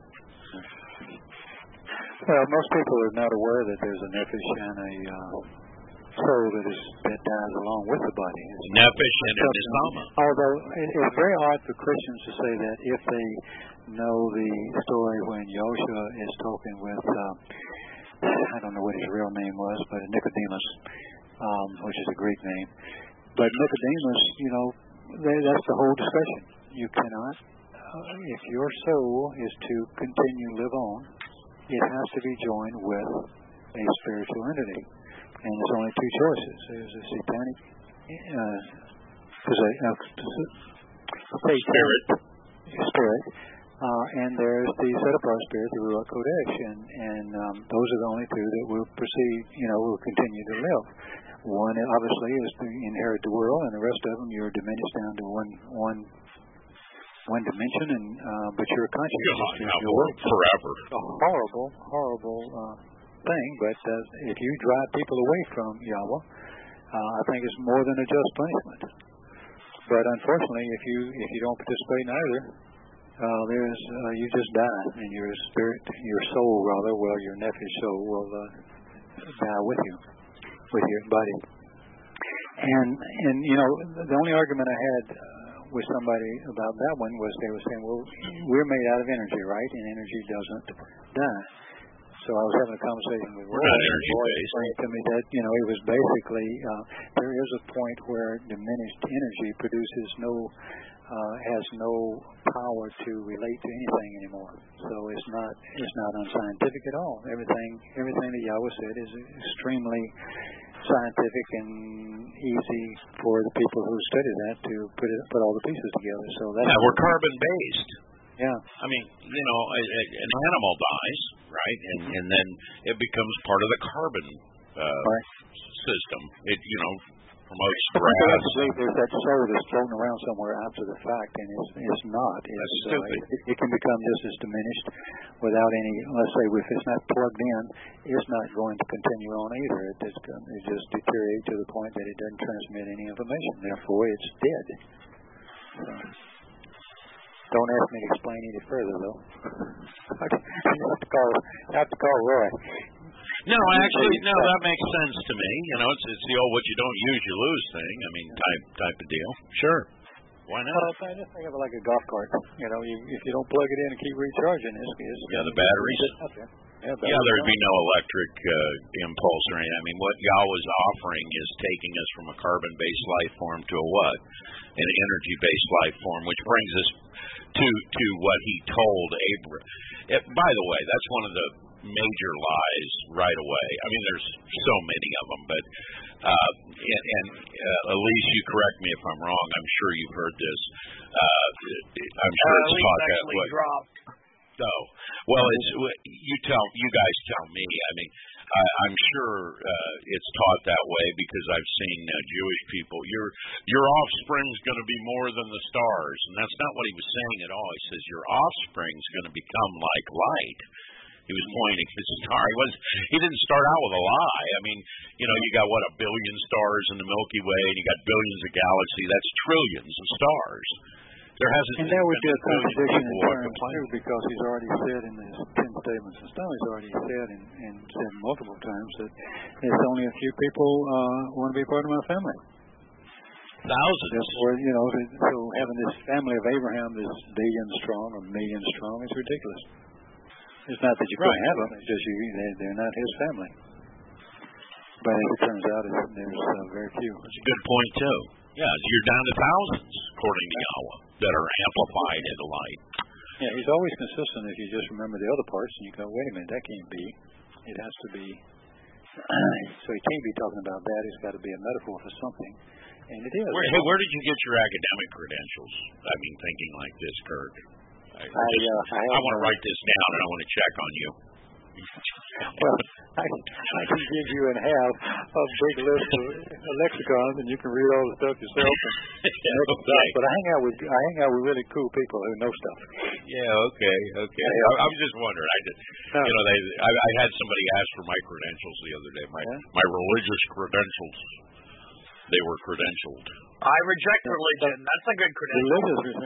Well, most people are not aware that there's a nefesh and a uh, soul that is that dies along with the body. It's nefesh and a neshama. Although it, it's very hard for Christians to say that if they know the story when Yahusha is talking with, uh, I don't know what his real name was, but Nicodemus, um, which is a Greek name. But Nicodemus, you know, they, that's the whole discussion. You cannot, uh, if your soul is to continue live on, it has to be joined with a spiritual entity. And there's only two choices. There's a satanic uh, uh, spirit, spirit uh, and there's the set-apart spirit, the Ruach Kodesh. And, and um, those are the only two that will proceed, you know, will continue to live. One, obviously, is to inherit the world, and the rest of them you're diminished down to one one one dimension, and uh, but your consciousness is your, your forever. A horrible, horrible uh, thing. But uh, if you drive people away from Yahweh, uh, I think it's more than a just punishment. But unfortunately, if you if you don't participate in either, uh, there's uh, you just die, and your spirit, your soul rather, well, your nefesh soul will uh, die with you, with your body. And and you know, the only argument I had Uh, with somebody about that one was they were saying, well, we're made out of energy, right? And energy doesn't die. So I was having a conversation with Roy. We're not energy-based. Explained to me that, you know, it was basically, uh, there is a point where diminished energy produces no, uh, has no power to relate to anything anymore. So it's not, it's not unscientific at all. Everything, everything that Yahweh said is extremely scientific and easy for the people who study that to put it, put all the pieces together. So that's yeah, we're carbon based. Yeah. I mean, you know, a, a, an animal dies, right, and and then it becomes part of the carbon uh, right. system. It, you know, promotes I think grass. I believe there's that soul that's floating around somewhere after the fact, and it's it's not. It's, That's uh, it, it can become just as diminished without any. Let's say if it's not plugged in, it's not going to continue on either. It just it just deteriorates to the point that it doesn't transmit any information. Therefore, it's dead. So, don't ask me to explain any further, though. I have to call. I have to call Roy. No, actually, no, that makes sense to me. You know, it's it's the old "what you don't use, you lose" thing. I mean, type type of deal. Sure. Why not? Well, I just think of it like a golf cart. You know, you, if you don't plug it in and keep recharging, it's, it's yeah, the batteries. Okay. Yeah, yeah, there'd be no electric uh, impulse or anything. I mean, what Yahweh's offering is taking us from a carbon-based life form to a what? An energy-based life form, which brings us to to what he told Abraham. It, by the way, that's one of the major lies right away. I mean, there's so many of them, but uh, and, and uh, Elise, you correct me if I'm wrong. I'm sure you've heard this. Uh, I'm sure uh, it's taught that way. Dropped. No, well, it's you tell you guys tell me. I mean, I, I'm sure uh, it's taught that way because I've seen uh, Jewish people. Your your offspring's going to be more than the stars, and that's not what he was saying at all. He says your offspring's going to become like light. He was pointing his star. He was. He didn't start out with a lie. I mean, you know, you got what a billion stars in the Milky Way, and you got billions of galaxies. That's trillions of stars. There hasn't. And that would be a contradiction in walk terms too, because he's already said in his ten statements and stuff. He's already said and, and said multiple times that there's only a few people uh, want to be part of my family. Thousands. Therefore, you know, so having this family of Abraham, this billion strong or million strong, is ridiculous. It's not that you couldn't right. have them; it's just you they, they're not his family. But as it turns out, it's, there's uh, very few. That's a good point too. Yeah, you're down to thousands, according to Yahweh, that are amplified into light. Yeah, he's always consistent if you just remember the other parts and you go, wait a minute, that can't be. It has to be. So he can't be talking about that. It's got to be a metaphor for something. And it is. Where, hey, where did you get your academic credentials? I mean, thinking like this, Kirk. I, I, uh, I, I want to write this down and I want to check on you. Well, I, I can give you and have a big list of lexicons, and you can read all the stuff yourself. And, and okay. But I hang out with I hang out with really cool people who know stuff. Yeah. Okay. Okay. I, I was just wondering. I did. No. You know, they. I, I had somebody ask for my credentials the other day. My yeah. my religious credentials. They were credentialed. I reject religion. That's a good credential.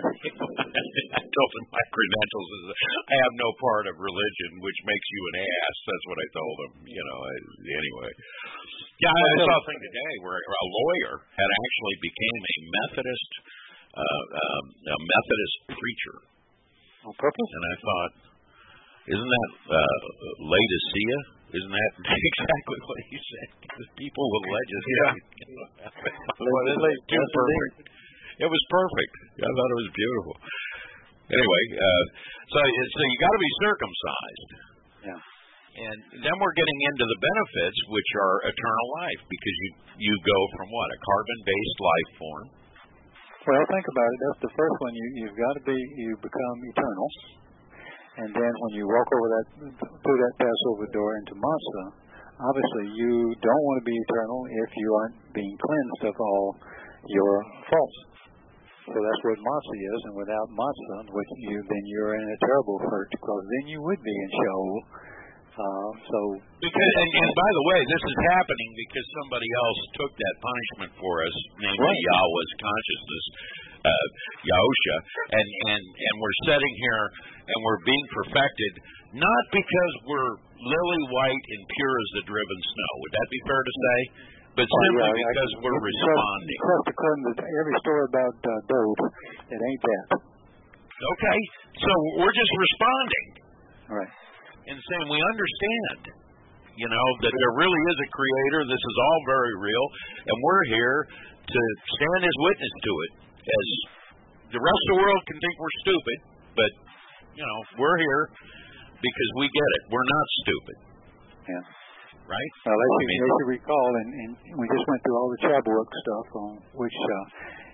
I told them my credentials is I have no part of religion, which makes you an ass. That's what I told them. You know. I, anyway. Yeah, I saw a thing today where a lawyer had actually became a Methodist, uh, um, a Methodist preacher. On purpose? And I thought, isn't that uh, Laodicea? Isn't that exactly what he said? Because people will legislate. Yeah. What is it? Too perfect. It was perfect. I thought it was beautiful. Anyway, uh, so so you got to be circumcised. Yeah. And then we're getting into the benefits, which are eternal life, because you you go from what, a carbon-based life form. Well, think about it. That's the first one. You you've got to be. You become eternal. And then when you walk over that, through that Passover door into Matzah, obviously you don't want to be eternal if you aren't being cleansed of all your faults. So that's what Matzah is, and without Matzah, which you, then you're in a terrible hurt, because then you would be in Sheol. Uh, so because, and, and by the way, this is happening because somebody else took that punishment for us, namely right. Yahweh's consciousness, uh, Yahusha, and, and, and we're sitting here and we're being perfected, not because we're lily white and pure as the driven snow. Would that be fair to say? But simply oh, yeah, because I, we're responding. Trust according to every story about uh, Dode, it ain't that. Okay, so we're just responding. Right. And saying we understand, you know, that there really is a creator. This is all very real, and we're here to stand as witness to it. As the rest of the world can think we're stupid, but you know, we're here because we get it. We're not stupid. Yeah. Right? Well, as you, as you recall, and, and we just went through all the Chabuuk stuff, on which uh,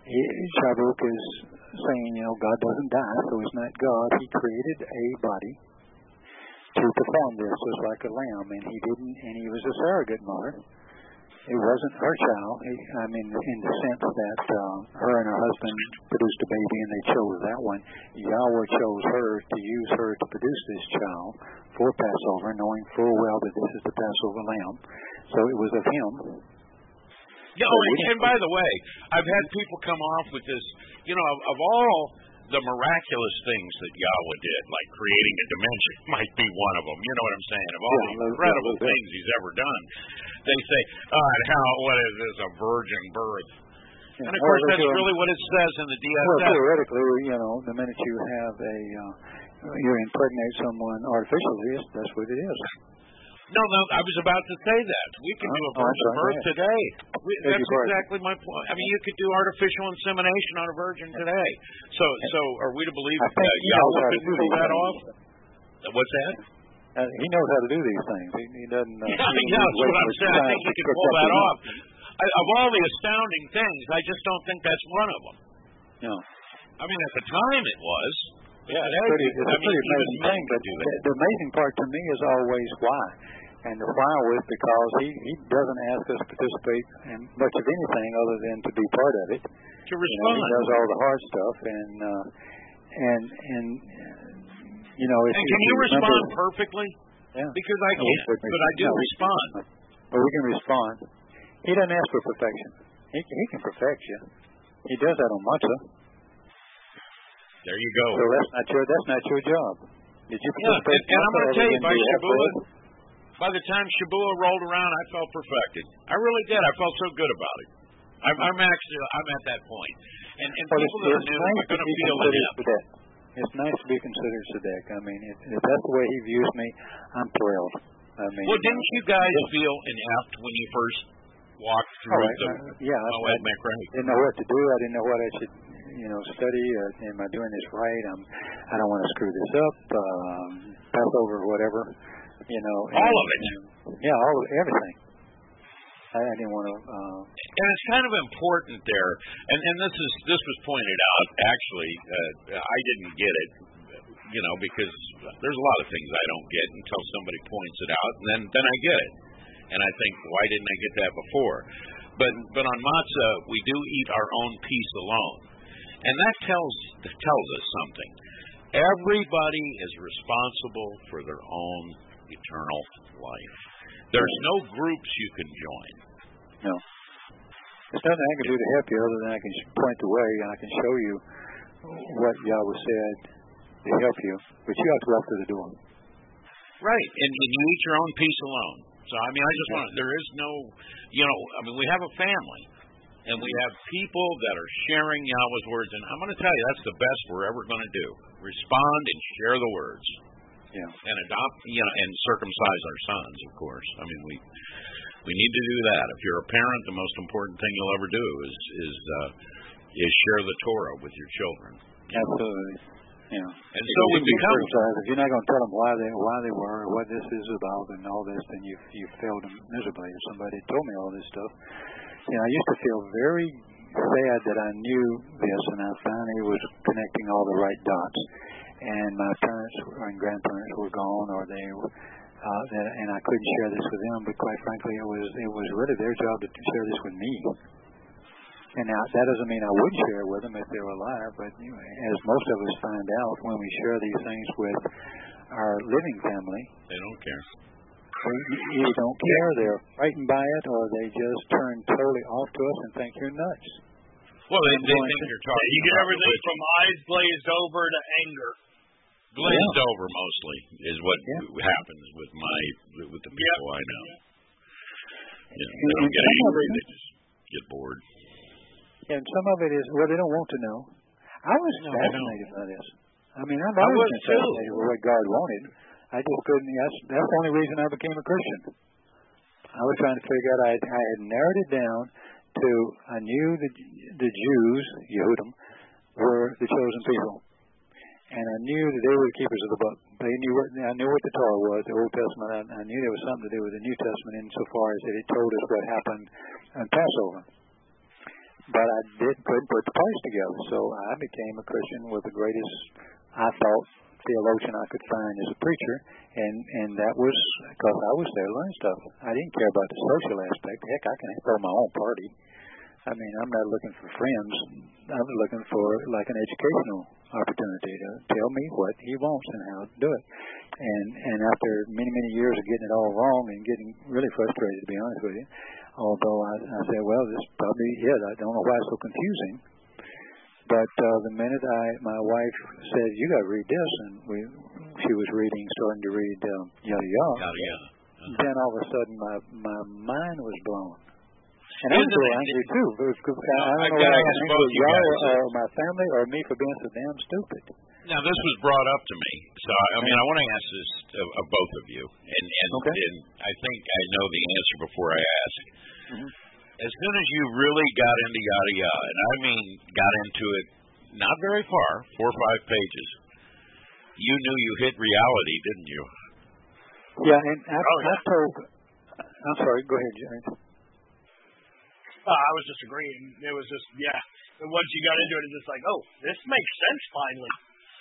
Shavuot is saying, you know, God doesn't die, so he's not God. He created a body to perform this, just like a lamb, and he didn't, and he was a surrogate mother. It wasn't her child. He, I mean, in the sense that uh, her and her husband produced a baby, and they chose that one. Yahweh chose her to use her to produce this child for Passover, knowing full well that this is the Passover lamb. So it was of him. Yeah, oh, and, and by the way, I've had people come off with this, you know, of, of all the miraculous things that Yahweh did, like creating a dimension might be one of them. You know what I'm saying? Of all yeah, the incredible yeah, things he's ever done, they say, "Oh, and how? What is this? A virgin birth?" Yeah, and of course, that's doing, really what it says in the D S M. Well, theoretically, you know, the minute you have a, uh, you impregnate someone artificially, that's what it is. No, no, I was about to say that. We can oh, do a virgin oh, birth today. We, that's exactly my point. I mean, you could do artificial insemination on a virgin today. So, so are we to believe that uh, Yahweh could pull that off? What's that? Uh, he knows how to do these things. He, he doesn't. Uh, yeah, he yeah, that's what I'm saying. I think he can pull that off. I, of all the astounding things, I just don't think that's one of them. No. I mean, at the time it was. Yeah, it's, pretty, it's a pretty amazing thing. But the, the amazing part to me is always why. And the why was because he, he doesn't ask us to participate in much of anything other than to be part of it. To respond. You know, he does all the hard stuff, and uh, and and you know. If and can you, you respond remember, perfectly? Yeah. Because I can't, no, but I do no, respond. Well, we can respond. He doesn't ask for perfection. He he can perfect you. He does that on matzah. There you go. So that's not your that's not your job. Did you yeah, and, and I'm going to tell you, by Shabuah, by the time Shabuah rolled around, I felt perfected. I really did. I felt so good about it. I'm, I'm actually I'm at that point. And, and well, people that are new are going to feel it. It's nice to be considered tzedek. I mean, if, if that's the way he views me, I'm thrilled. I mean, well, didn't you guys yeah. feel inept when you first walked through right. the uh, yeah, Moed Mikra? I didn't know what to do. I didn't know what I should, you know, study. Uh, am I doing this right? I'm, I don't want to screw this up. Um, Passover, whatever. You know, all and, of it. And, yeah, all of everything. I, I didn't want to. Uh, and it's kind of important there, and and this is this was pointed out. Actually, uh, I didn't get it, you know, because there's a lot of things I don't get until somebody points it out, and then then I get it, and I think, why didn't I get that before? But but on matzah we do eat our own piece alone, and that tells tells us something. Everybody is responsible for their own eternal life. There's no groups you can join. No. There's nothing I can do to help you other than I can point the way and I can show you what Yahweh said to help you. But you have to walk through the door. Right. And, and you eat your own piece alone. So, I mean, I just want to, there is no, you know, I mean, we have a family. And we have people that are sharing Yahweh's words. And I'm going to tell you, that's the best we're ever going to do. Respond and share the words. Yeah. And adopt, you know, and circumcise our sons, of course. I mean, we we need to do that. If you're a parent, the most important thing you'll ever do is is uh, is share the Torah with your children. Absolutely. Yeah. And so we become. If you're not going to tell them why they why they were, or what this is about, and all this, then you you failed them miserably. If somebody told me all this stuff, you know, I used to feel very sad that I knew this, and I finally was connecting all the right dots. And my parents and grandparents were gone, or they, uh, that, and I couldn't share this with them. But quite frankly, it was it was really their job to share this with me. And now that doesn't mean I would share it with them if they were alive. But you know, as most of us find out when we share these things with our living family, they don't care. They either don't care, they're frightened by it, or they just turn totally off to us and think you're nuts. Well, they, they think you're talking. You get everything from eyes glazed over to anger. Glazed yeah. over mostly is what yeah. happens with my with the people yep. I know. You know, they don't get angry; they just get bored. And some of it is well, they don't want to know. I was no, fascinated by this. I mean, I've always been fascinated with what God wanted. I just couldn't. That's, that's the only reason I became a Christian. I was trying to figure out. I, I had narrowed it down to I knew the the Jews, Yehudim, were the chosen people. And I knew that they were the keepers of the book. They knew what I knew what the Torah was, the Old Testament. I, I knew there was something to do with the New Testament insofar as that it told us what happened on Passover. but I did couldn't put the parts together. So I became a Christian with the greatest, I thought, theologian I could find as a preacher, and and that was because I was there to learn stuff. I didn't care about the social aspect. Heck, I can throw my own party. I mean, I'm not looking for friends. I'm looking for like an educational opportunity to tell me what he wants and how to do it. And and after many, many years of getting it all wrong and getting really frustrated, to be honest with you, although I, I said, well, this is probably it. I don't know why it's so confusing. But uh, the minute I, my wife said, you got to read this, and we, she was reading, starting to read um, Yada Yada. Yada Yada. Uh-huh. Then all of a sudden, my my mind was blown. And I was really angry too. It was, I, I don't know whether I was angry with y'all or my family or me for being so damn stupid. Now, this was brought up to me, so I mean, I want to ask this of, of both of you, and and, okay. and I think I know the answer before I ask. Mm-hmm. As soon as you really got into Yada Yada, and I mean got into it not very far, four or five pages, you knew you hit reality, didn't you? Yeah, and I, oh, yeah. I told, I'm sorry, go ahead, James. Uh, I was just agreeing. It was just, yeah. And once you got into it, it's just like, oh, this makes sense finally.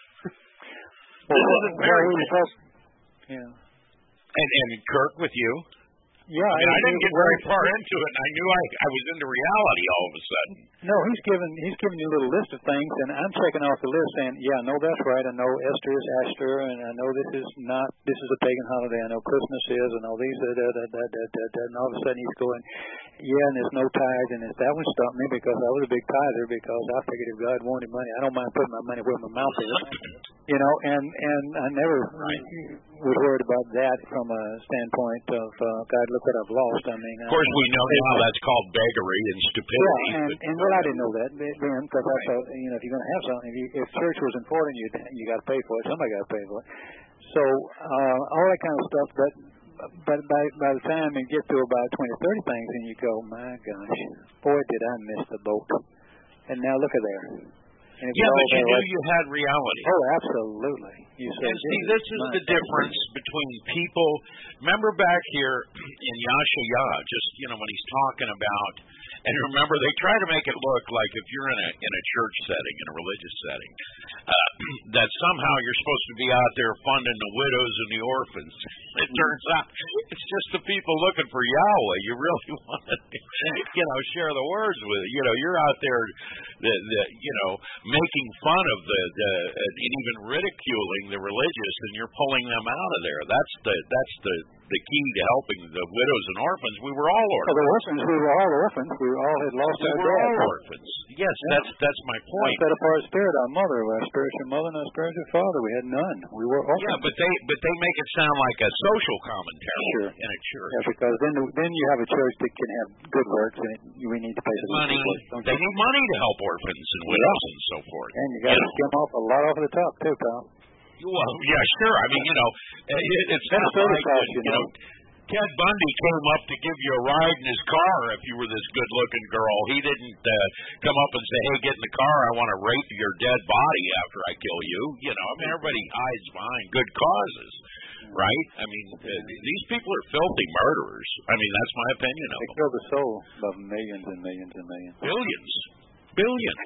Well, this isn't very well, yeah. And, and Kirk, with you? Yeah, I mean, I, I didn't get very well, far into it, and I knew I, I was into reality all of a sudden. No, he's given he's given you a little list of things, and I'm checking off the list saying, yeah, I know that's right. I know Esther is Ashter, and I know this is not this is a pagan holiday. I know Christmas is, and all these, da, da, da, da, da, da, da, and all of a sudden he's going, yeah, and there's no tithe, and it's, that one stumped me because I was a big tither because I figured if God wanted money, I don't mind putting my money where my mouth is, you know, and and I never right. was worried about that from a standpoint of uh, God, look what I've lost. I mean, of course, we know now that's called beggary and stupidity. Yeah, and, and well, I didn't know that then because I thought, you know, if you're going to have something, if, you, if church was important, you you got to pay for it. Somebody got to pay for it. So uh, all that kind of stuff. But but by by the time you get to about twenty, thirty things, and you go, my gosh, boy, did I miss the boat. And now look at there. And yeah, but you knew like, you had reality. Oh, absolutely. You said, and see, this is the difference between people. Remember back here in Yasha Ya, just, you know, when he's talking about, and remember, they try to make it look like if you're in a in a church setting, in a religious setting, uh, that somehow you're supposed to be out there funding the widows and the orphans. It turns out it's just the people looking for Yahweh. You really want to, you know, share the words with. You know, you're out there, the, the you know, making fun of the, the and even ridiculing the religious, and you're pulling them out of there. That's the that's the the key to helping the widows and orphans. We were all orphans. Well, the orphans, we were all orphans. We all had lost we our were dad. all orphans. Yes, yeah. that's that's my point. Set apart spirit, our mother, our spiritual mother, and our spiritual father. We had none. We were orphans. Yeah, but they but they make it sound like a social commentary sure. in a church. Yeah, because then then you have a church that can have good works, and we need to pay some money. People, they need money to help orphans and widows yeah. and so forth. And you got to skim off a lot off the top too, pal. Well, yeah, sure. I mean, you know, it, it's not like cost, you know. Ted Bundy came up to give you a ride in his car if you were this good-looking girl. He didn't uh, come up and say, hey, get in the car, I want to rape your dead body after I kill you. You know, I mean, everybody hides behind good causes, right? I mean, uh, these people are filthy murderers. I mean, that's my opinion of they them. They kill the soul of millions and millions and millions. Billions. Billions.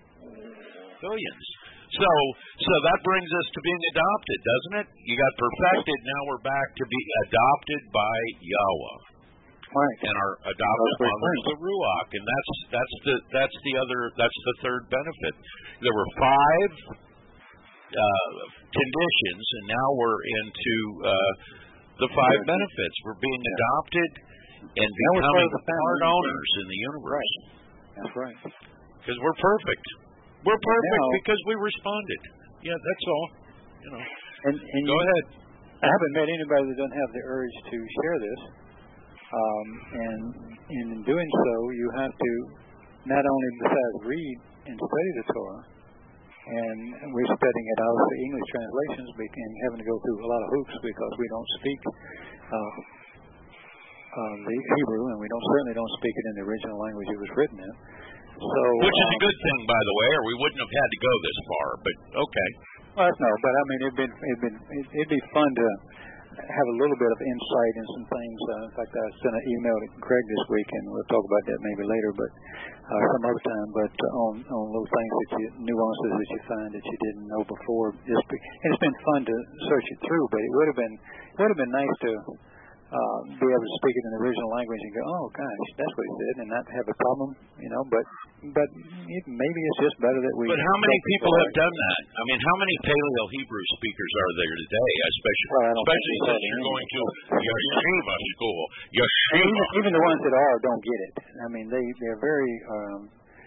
Billions. So so that brings us to being adopted, doesn't it? You got perfected, now we're back to be adopted by Yahweh. Right. And our adopted mother is the Ruach, and that's that's the that's the other that's the third benefit. There were five uh, conditions, and now we're into uh, the five benefits. We're being adopted and becoming part owners in the universe. That's right. Because we're perfect. We're perfect now, because we responded. Yeah, that's all. You know. And, and Go you, ahead. I haven't met anybody that doesn't have the urge to share this. Um, and, and in doing so, you have to not only besides read and study the Torah, and we're studying it out of the English translations, and having to go through a lot of hoops because we don't speak uh, uh, the Hebrew, and we don't certainly don't speak it in the original language it was written in. So, Which is um, a good thing, by the way, or we wouldn't have had to go this far. But okay. Well, no, but I mean, it'd been it'd been it'd be fun to. have a little bit of insight in some things. Uh, in fact, I sent an email to Craig this week, and we'll talk about that maybe later, but uh, some other time. But uh, on on little things that you nuances that you find that you didn't know before. Just be, and it's been fun to search it through, but it would have been it would have been nice to uh, be able to speak it in the original language and go, oh gosh, that's what he said, and not have a problem, you know. But but it, maybe it's just better that we. But how many people have done that? I mean, how many Paleo Hebrew speakers are there today? Especially, well, especially since you're going to yeshiva school. Yeshiva. Even, even the ones that are don't get it. I mean, they they're very. Um,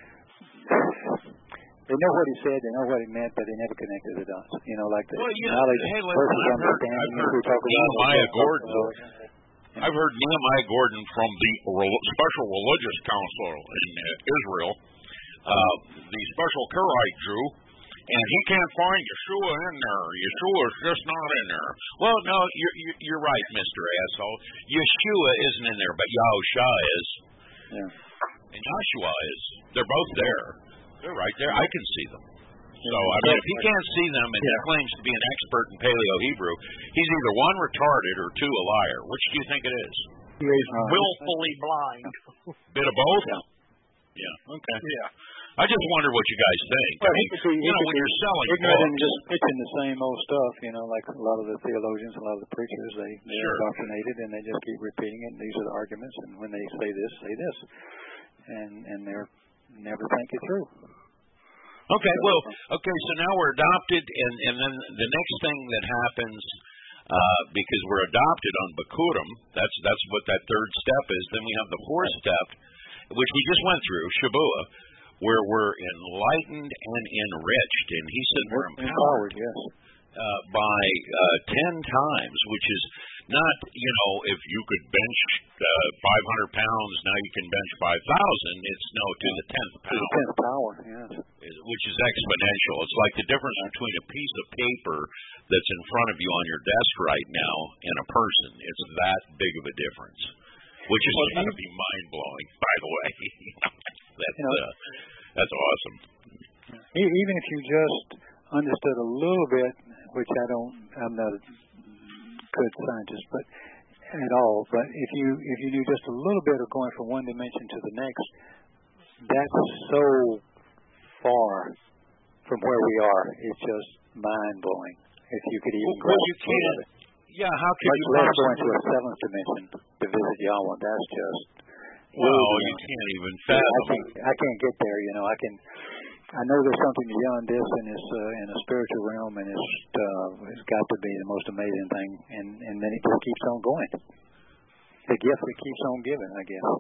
They know what he said, they know what he meant, but they never connected the dots. You know, like the well, you knowledge know, hey, listen, versus I've heard, understanding. I've heard we talk about Nehemiah Gordon. Yeah. I've heard Nehemiah Gordon from the Special Religious Council in uh, Israel, uh, the Special Karaite Jew, and he can't find Yeshua in there. Yeshua's just not in there. Well, no, you're, you're right, Mister Asshole. Yeshua isn't in there, but Yahusha is. Yeah. And Joshua is. They're both there. They're right there. I can see them. So, I mean, if he can't see them and he claims to be an expert in Paleo Hebrew, he's either one, retarded, or two, a liar. Which do you think it is? He's willfully blind. Bit of both? Yeah. Yeah. Okay. Yeah. I just wonder what you guys think. Well, I mean, he could be, you know, when you're selling ignorant and books, just pitching the same old stuff, you know, like a lot of the theologians, a lot of the preachers, they, they're Sure. indoctrinated and they just keep repeating it, and these are the arguments, and when they say this, say this. And and they're never think it through. Okay, well, okay, so now we're adopted, and, and then the next thing that happens, uh, because we're adopted on Bikurim, that's that's what that third step is. Then we have the fourth step, which we just went through, Shabuah, where we're enlightened and enriched, and he said we're empowered, empowered yes. uh, by uh, ten times, which is not, you know, if you could bench uh, five hundred pounds, now you can bench five thousand. It's no, to the tenth power. To the tenth power, yes. Which is exponential. It's like the difference between a piece of paper that's in front of you on your desk right now and a person. It's that big of a difference, which is well, going to be mind-blowing, by the way. that's, you know, uh, that's awesome. Even if you just understood a little bit, which I don't, I'm not a good scientist, but at all, but if you if you knew just a little bit of going from one dimension to the next, that's so far from where we are. It's just mind-blowing. If you could even well, you can't. It. Yeah, how can Much you less go into a seventh dimension to visit Yahweh? That's just well, you, you can't even fathom. I can't, I can't get there. You know, I can. I know there's something beyond this, and it's uh, in a spiritual realm, and it's uh, it's got to be the most amazing thing. And and then it just keeps on going. The gift that keeps on giving, I guess.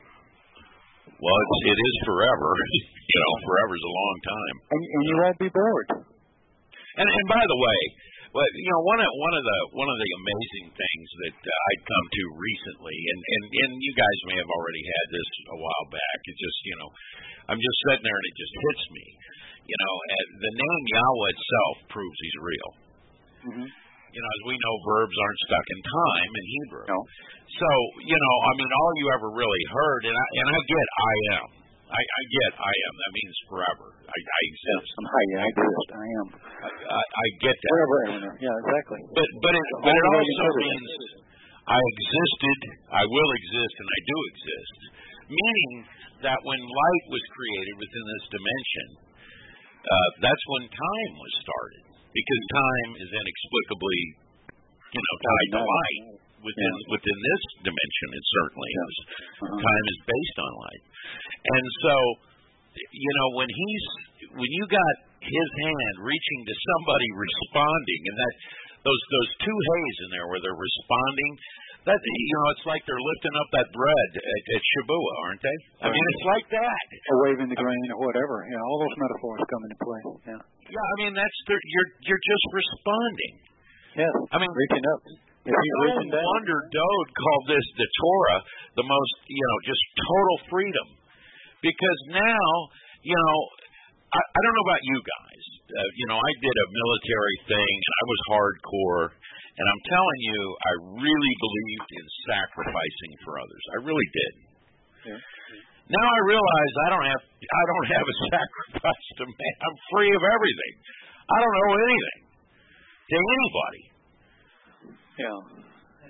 Well, it's, it is forever. You know, forever is a long time. And, and you won't be bored. And and by the way, well, you know, one of one of the one of the amazing things that uh, I'd come to recently, and, and and you guys may have already had this a while back. It just, you know, I'm just sitting there and it just hits me. You know, and the name Yahweh itself proves He's real. Mm-hmm. You know, as we know, verbs aren't stuck in time in Hebrew. No. So, you know, I mean, all you ever really heard, and I, and I get I am. I, I get I am. That means forever. I, I exist. I'm high, yeah, I exist. I am. I, I, I get that. Forever, yeah, exactly. But but it, but it also means I existed, I will exist, and I do exist. Meaning that when light was created within this dimension, uh, that's when time was started. Because time is inexplicably, you know, tied to light. Within yeah. within this dimension, it certainly yeah. is. Uh-huh. Time is based on light. And so, you know, when he's when you got his hand reaching to somebody responding, and that those those two hays in there where they're responding, that you know, it's like they're lifting up that bread at, at Shabuah, aren't they? I mean, it's like that. Or waving the grain or whatever. Yeah, all those metaphors come into play. Yeah. Yeah, I mean that's the, you're you're just responding. Yes. I mean, reaching up. No wonder Dode called this the Torah, the most, you know, just total freedom. Because now, you know, I, I don't know about you guys. Uh, you know, I did a military thing, and I was hardcore. And I'm telling you, I really believed in sacrificing for others. I really did. Yeah. Now I realize I don't have I don't have a sacrifice to make. I'm free of everything. I don't owe anything to anybody. Yeah.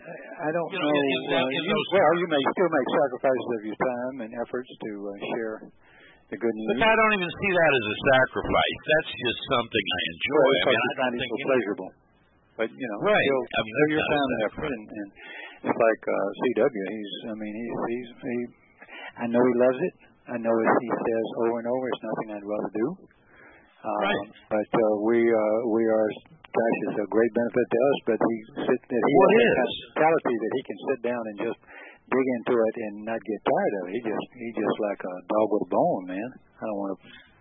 I don't you know. know, in that, uh, in you, those well, you may still make sacrifices of your time and efforts to uh, share the good news. But I don't even see that as a sacrifice. That's just something I enjoy. Well, I mean, I don't it's think so any, pleasurable. But you know, right. still, I mean, still your that's time and not effort, and, and it's like uh, C W. He's, I mean, he's, he's, he. I know he loves it. I know as he says over and over, it's nothing I'd rather do. Um, right. But uh, we, uh, we are. Gosh, it's a great benefit to us. But he sit that he What has is? that mentality that he can sit down and just dig into it and not get tired of it. He just, he just like a dog with a bone, man. I don't want to.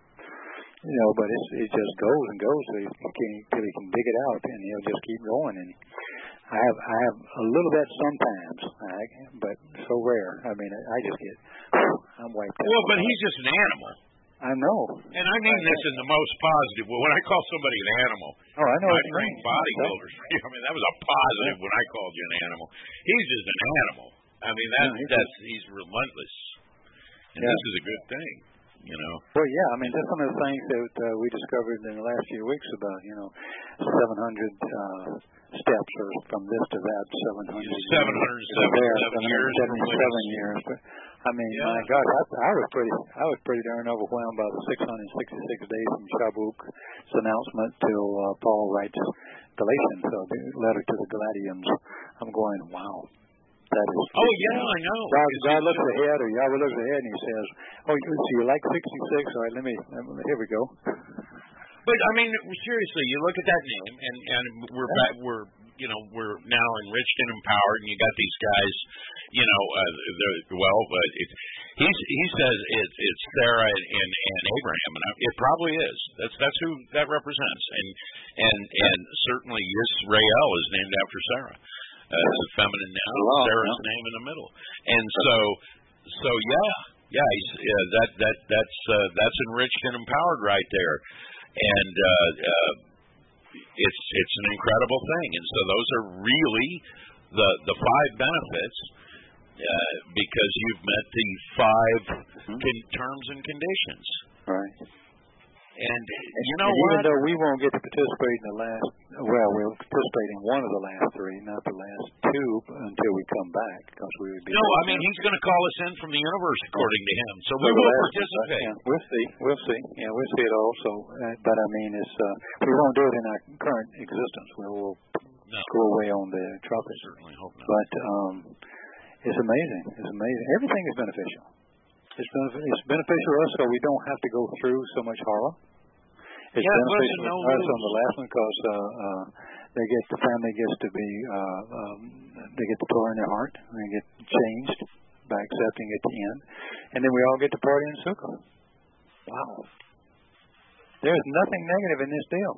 You know, but it's, it just goes and goes till he, can, till he can dig it out, and he'll just keep going. And I have I have a little bit sometimes, right? But so rare. I mean, I just get I'm wiped out. Well, but he's just an animal. I know. And I mean this in the most positive. Well, when I call somebody an animal, oh, I know my what you trained mean. bodybuilders. I mean, that was a positive when I called you an animal. He's just an animal. I mean, that's Yeah, he's that's he's relentless, and Yeah. this is a good thing. You know. Well, yeah. I mean, just some of the things that uh, we discovered in the last few weeks about, you know, seven hundred uh, steps, or from this to that, seven hundred. seven hundred seventy-seven years. seventy-seven years. But I mean, Yeah. my God, I, I was pretty, I was pretty darn overwhelmed by the six hundred sixty-six days from Shabuk's announcement till uh, Paul writes Galatians, so the letter to the Galatians. I'm going, wow. That is, Oh yeah, I know. God, God looks ahead, or Yahweh looks ahead, and He says, "Oh, you, so you like sixty-six? All right, let me. Here we go." But I mean, seriously, you look at that name, and and we're back, we're you know we're now enriched and empowered, and you got these guys, you know, uh, the, well, but it, he's he says it, it's Sarah and, and and Abraham, and it probably is. That's that's who that represents, and and and certainly Yisrael is named after Sarah. Uh, it's a feminine noun, wow, Sarah's yeah. name in the middle, and so so yeah, yeah, he's, yeah that that that's uh, that's enriched and empowered right there, and uh, uh, it's it's an incredible thing, and so those are really the the five benefits uh, because you've met the five Mm-hmm. con- terms and conditions, Right. and you know and what? even though we won't get to participate in the last, well, we'll participate in one of the last three, not the last two, until we come back, because we would be. No, I mean he's going to call us in from the universe, according to him. So we So the will last- participate. Yeah, we'll see. We'll see. Yeah, we'll see it all. So, uh, but I mean, it's uh, we won't do it in our current existence. We will No, go away on the tropics. certainly hope not. But um, it's amazing. It's amazing. Everything is beneficial. It's benef- it's beneficial to us, so we don't have to go through so much horror. It's Yeah, plus beneficial no to us lose. on the last one because uh, uh, they get the family gets to be uh, um, they get the Torah in their heart and they get changed by accepting at the end, and then we all get to party in Sukkot. Wow, there's nothing negative in this deal.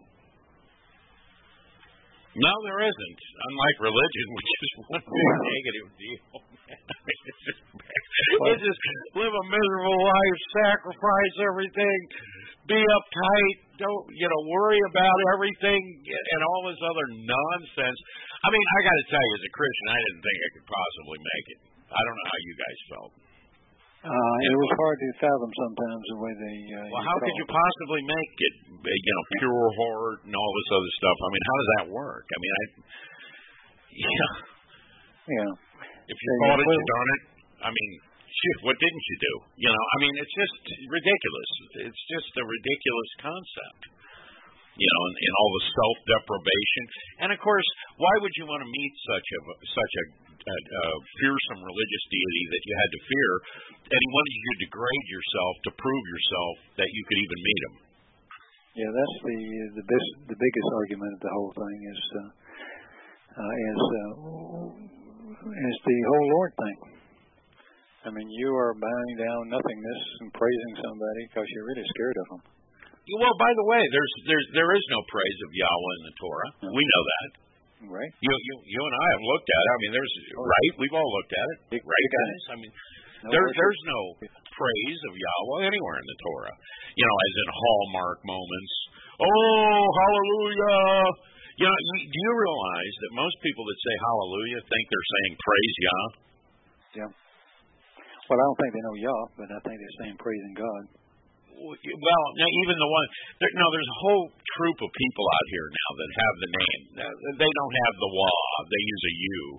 No, there isn't. Unlike religion, which is one big negative deal. it's, just, it's just live a miserable life, sacrifice everything, be uptight, don't you know, worry about everything, and all this other nonsense. I mean, I got to tell you, as a Christian, I didn't think I could possibly make it. I don't know how you guys felt. Uh, it was hard to fathom sometimes the way they. Uh, Well, how could you possibly make it? You know, pure heart and all this other stuff. I mean, how does that work? I mean, I. Yeah. Yeah. If you Yeah, called it, well- you done it. I mean, shit, what didn't you do? You know, I mean, it's just ridiculous. It's just a ridiculous concept. You know, and, and all the self-deprivation. And of course, why would you want to meet such a such a, a, a fearsome religious deity that you had to fear? And he wanted you to degrade yourself to prove yourself that you could even meet him. Yeah, that's the the best, the biggest argument of the whole thing is uh, uh, is uh, is the whole Lord thing. I mean, you are bowing down nothingness and praising somebody because you're really scared of them. Well, by the way, there's there's there is no praise of Yahweh in the Torah. No. We know that. Right. You you you and I have looked at it. I mean, there's right. We've all looked at it. Big- Right, big guys. I mean, No there worship. there's no praise of Yahweh anywhere in the Torah. You know, as in hallmark moments. Oh, hallelujah! You know, you- do you realize that most people that say hallelujah think they're saying praise Yah? Yeah. Well, I don't think they know Yah, but I think they're saying praising God. Well, now even the one, there, no, there's a whole troop of people out here now that have the name. Uh, They don't have the wah; they use a u.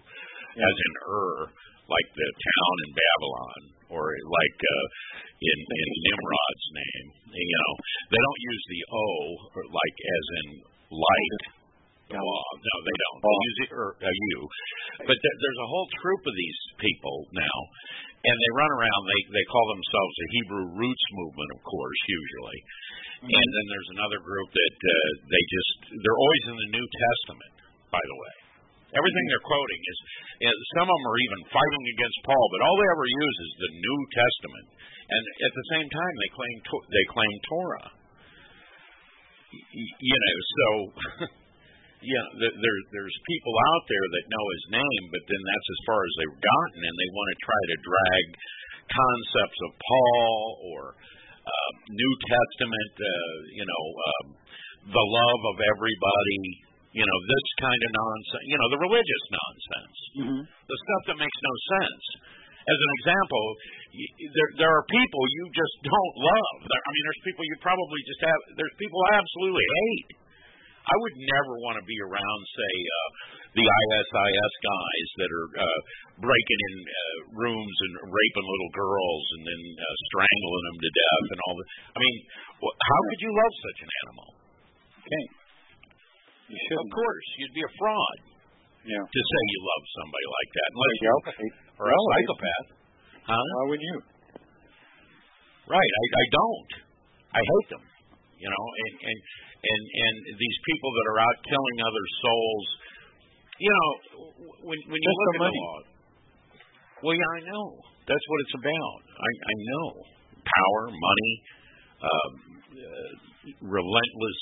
yeah. as in Ur, like the town in Babylon, or like uh, in, in Nimrod's name. You know, they don't use the O, or like as in light. The no. law. No, they don't. They use it, or uh, you. But th- there's a whole troop of these people now, and they run around. They they call themselves the Hebrew Roots Movement, of course, usually. Mm-hmm. And then there's another group that uh, they just they're always in the New Testament. By the way, everything they're quoting is, you know, some of them are even fighting against Paul, but all they ever use is the New Testament. And at the same time, they claim to- they claim Torah. Y- you know, so. Yeah, there, there's people out there that know his name, but then that's as far as they've gotten, and they want to try to drag concepts of Paul or uh, New Testament, uh, you know, um, the love of everybody, you know, this kind of nonsense, you know, the religious nonsense, mm-hmm. the stuff that makes no sense. As an example, there there are people you just don't love. There, I mean, there's people you probably just have, there's people I absolutely hate. I would never want to be around, say, uh, the I S I S guys that are uh, breaking in uh, rooms and raping little girls and then uh, strangling them to death and all that. I mean, wh- how could you love such an animal? Okay. You shouldn't. Of course, you'd be a fraud. Yeah. To say you love somebody like that, unless you or a psychopath. Huh? Why would you? Right. I, I don't. I hate them. You know, and, and and and these people that are out killing other souls, you know, when when you Just look at money. the law, well, yeah, I know that's what it's about. I, I know power, money, um, uh, relentless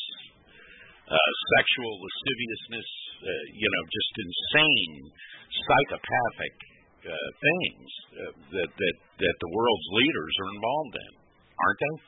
uh, sexual lasciviousness, uh, you know, just insane psychopathic uh, things uh, that that that the world's leaders are involved in, aren't they?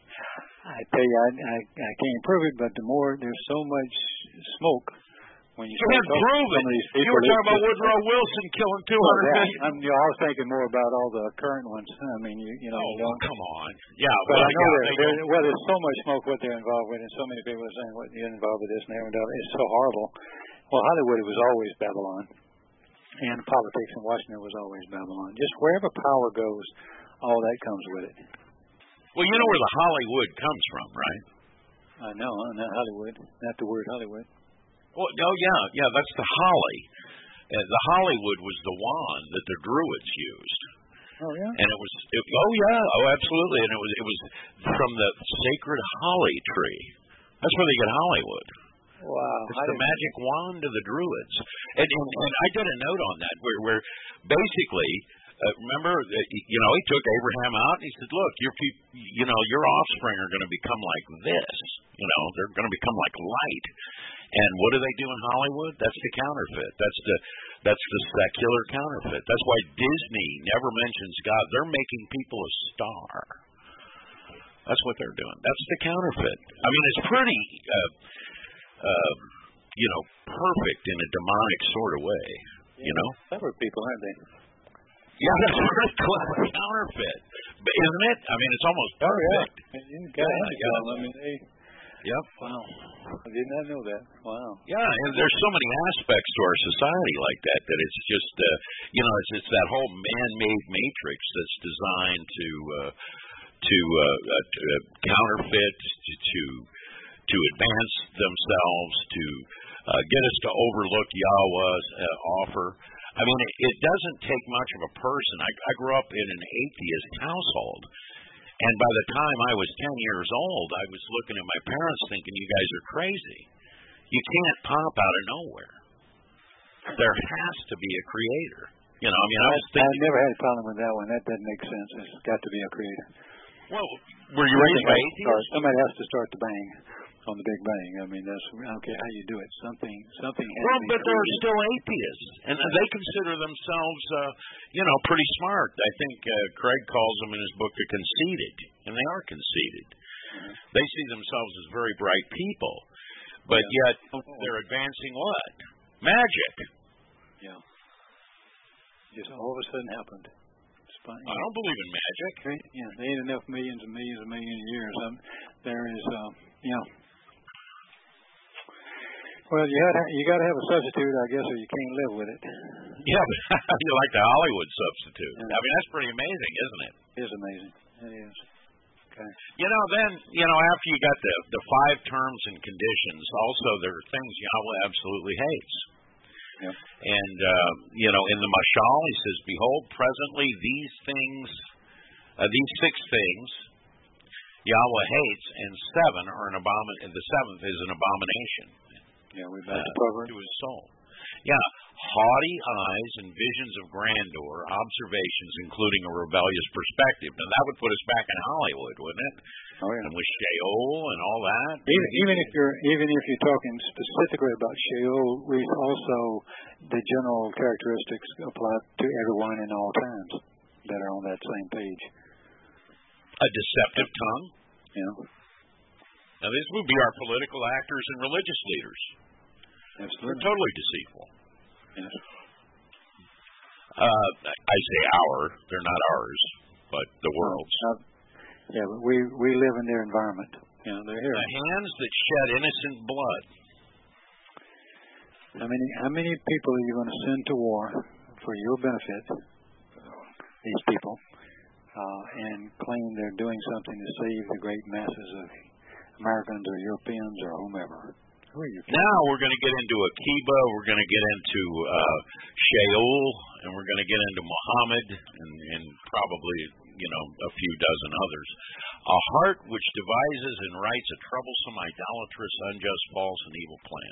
I tell you, I, I I can't prove it, but the more there's so much smoke when you you can't prove it. You were talking about Woodrow Wilson killing two hundred well, million. I'm, you know, I was thinking more about all the current ones. I mean, you you know. Oh, you well, come on. Yeah, but well, I know yeah, there, there, well, there's so much smoke what they're involved with, and so many people are saying what you're involved with this and that. It's so horrible. Well, Hollywood was always Babylon, and politics in Washington was always Babylon. Just wherever power goes, all that comes with it. Well, you know where the Hollywood comes from, right? I know, not Hollywood, not the word Hollywood. Well, no, yeah, yeah, that's the holly. Uh, the Hollywood was the wand that the Druids used. Oh yeah. And it was, it, oh yeah, oh absolutely, and it was, it was from the sacred holly tree. That's where they get Hollywood. Wow. It's the magic wand of the Druids. And, and, and I did a note on that where, where basically. Uh, remember, uh, you know, he took Abraham out and he said, look, your people, you know, your offspring are going to become like this. You know, they're going to become like light. And what do they do in Hollywood? That's the counterfeit. That's the that's the secular counterfeit. That's why Disney never mentions God. They're making people a star. That's what they're doing. That's the counterfeit. I mean, it's pretty, uh, uh, you know, perfect in a demonic sort of way. You know, clever people, aren't they? Yeah, that's very clever counterfeit, but isn't it? I mean, it's almost perfect. Oh, yeah. You got yeah, it. yeah. I mean, they, yep. Wow. I did not know that. Wow. Yeah, and there's so many aspects to our society like that that it's just, uh, you know, it's it's that whole man-made matrix that's designed to uh, to, uh, uh, to uh, counterfeit, to, to to advance themselves, to uh, get us to overlook Yahweh's uh, offer. I mean, it, it doesn't take much of a person. I, I grew up in an atheist household, and by the time I was ten years old, I was looking at my parents thinking, you guys are crazy. You can't pop out of nowhere. There has to be a creator. You know, I mean, I was thinking... I've never had a problem with that one. That doesn't make sense. It's got to be a creator. Well, were you raised by atheists? Somebody has to start the bang. On the Big Bang. I mean, that's, I don't care how you do it. Something, something has well, to be but there are created. still atheists, and they consider themselves, uh, you know, pretty smart. I think uh, Craig calls them in his book the conceited, and they are conceited. Mm-hmm. They see themselves as very bright people, but yeah. yet they're advancing what? Magic. Yeah. Just all of a sudden happened. I don't believe in magic. Yeah, there ain't enough millions and millions and millions of years. Um, there is, um, you know. Well, you had you got to have a substitute, I guess, or you can't live with it. Yeah, but you like the Hollywood substitute. Yeah. I mean, that's pretty amazing, isn't it? It is amazing. It is. Okay. You know, then, you know, after you got the, the five terms and conditions, also there are things Yahweh absolutely hates. Yep. And, uh, you know, in the Mashal, he says, behold, presently these things, uh, these six things Yahweh hates, and seven are an abomin- and the seventh is an abomination. Yeah, we're about uh, to cover to his soul. Yeah, haughty eyes and visions of grandeur, observations including a rebellious perspective. Now that would put us back in Hollywood, wouldn't it? Oh yeah. And with Sheol and all that. Even, even if you're even if you're talking specifically about Sheol, we also the general characteristics apply to everyone in all times that are on that same page. A deceptive tongue. Yeah. Now, this would be our political actors and religious leaders. Absolutely. They're totally deceitful. Yes. Uh, I say our. They're not ours, but the world's. Uh, yeah, but we, we live in their environment. You know, they're here. The hands that shed innocent blood. How many how many people are you going to send to war for your benefit, these people, uh, and claim they're doing something to save the great masses of Americans or Europeans or whomever? Who are you? Now we're going to get into Akiba, we're going to get into uh, Sheol, and we're going to get into Muhammad, and, and probably, you know, a few dozen others. A heart which devises and writes a troublesome, idolatrous, unjust, false, and evil plan.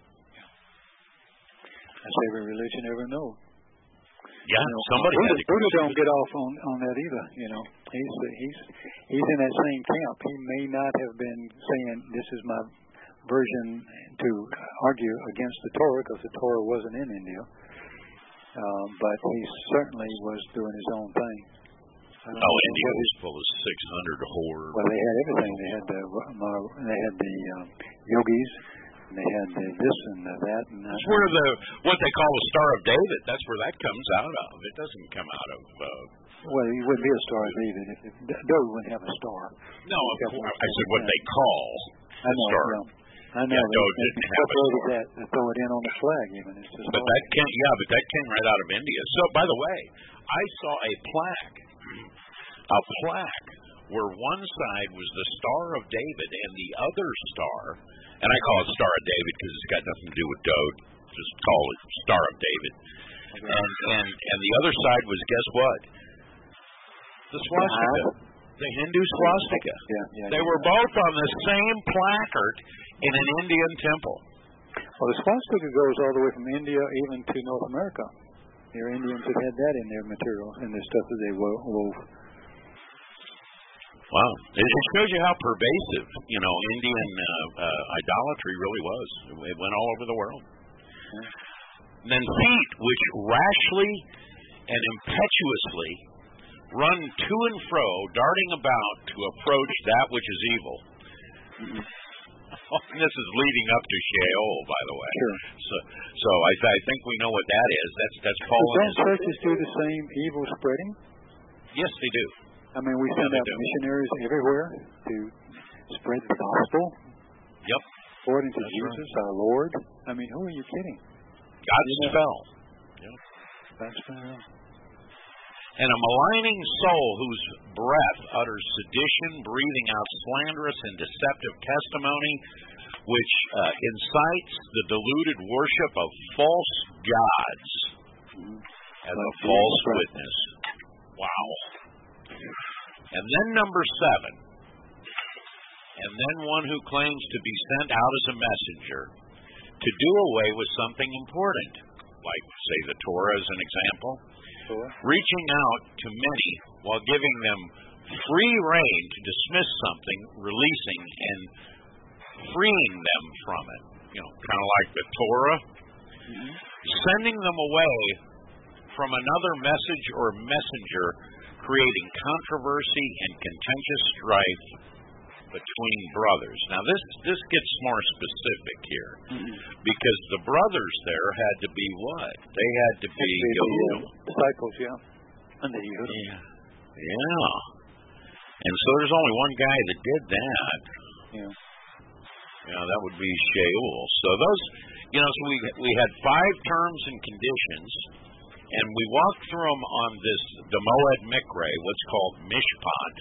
That's every religion ever knows. Yeah, you know, somebody Buddha, had to Buddha don't get off on, on that either. You know, he's he's he's in that same camp. He may not have been saying this is my version to argue against the Torah because the Torah wasn't in India, uh, but he certainly was doing his own thing. Oh, India was full of six hundred whores. Well, they had everything. They had the uh, they had the um, yogis. And they had the this and the that. And that. That's where the what they call the Star of David. That's where that comes out of. It doesn't come out of. Uh, well, he wouldn't be a Star of David if it, David wouldn't have a star. No, of course. I said what they call I know, star. No. I know. Yeah, they, David they didn't have a star. that. They throw it in on the flag even. It's just but that came, yeah, but that came right out of India. So, by the way, I saw a plaque, a plaque where one side was the Star of David and the other star. And I call it Star of David because it's got nothing to do with Dode. Just call it Star of David. And and and the other side was, guess what? The swastika. The Hindu swastika. Yeah, yeah, they yeah. were both on the same placard in an Indian temple. Well, the swastika goes all the way from India even to North America. There are Indians that had that in their material, in their stuff that they wove. Wow. It, it shows you how pervasive, you know, Indian uh, uh, idolatry really was. It went all over the world. Yeah. And then feet, which rashly and impetuously run to and fro, darting about to approach that which is evil. Mm-hmm. This is leading up to Sheol, by the way. Sure. So, so I, I think we know what that is. That's that's fallen. Don't churches do the same evil spreading? Yes, they do. I mean, we send Yeah, out do. missionaries everywhere to spread the gospel. Yep. According to That's Jesus, right. our Lord. I mean, who are you kidding? God's You know, spell. Yep. That's right. And a maligning soul whose breath utters sedition, breathing out slanderous and deceptive testimony, which uh, incites the deluded worship of false gods Mm-hmm. as a Like false Jesus. witness. Wow. And then number seven. And then one who claims to be sent out as a messenger to do away with something important, like, say, the Torah as an example, Sure. reaching out to many while giving them free rein to dismiss something, releasing and freeing them from it. You know, kind of like the Torah. Mm-hmm. Sending them away from another message or messenger, creating controversy and contentious strife between brothers. Now, this this gets more specific here, Mm-hmm. because the brothers there had to be what? They had to be The, Yehudim. uh, disciples, yeah. And the Yehudim. Yeah. Yeah. And so there's only one guy that did that. Yeah. You know, that would be Sheol. So those, you know, so we we had five terms and conditions, and we walked through them on this the Moed Mikre, what's called Mishpat.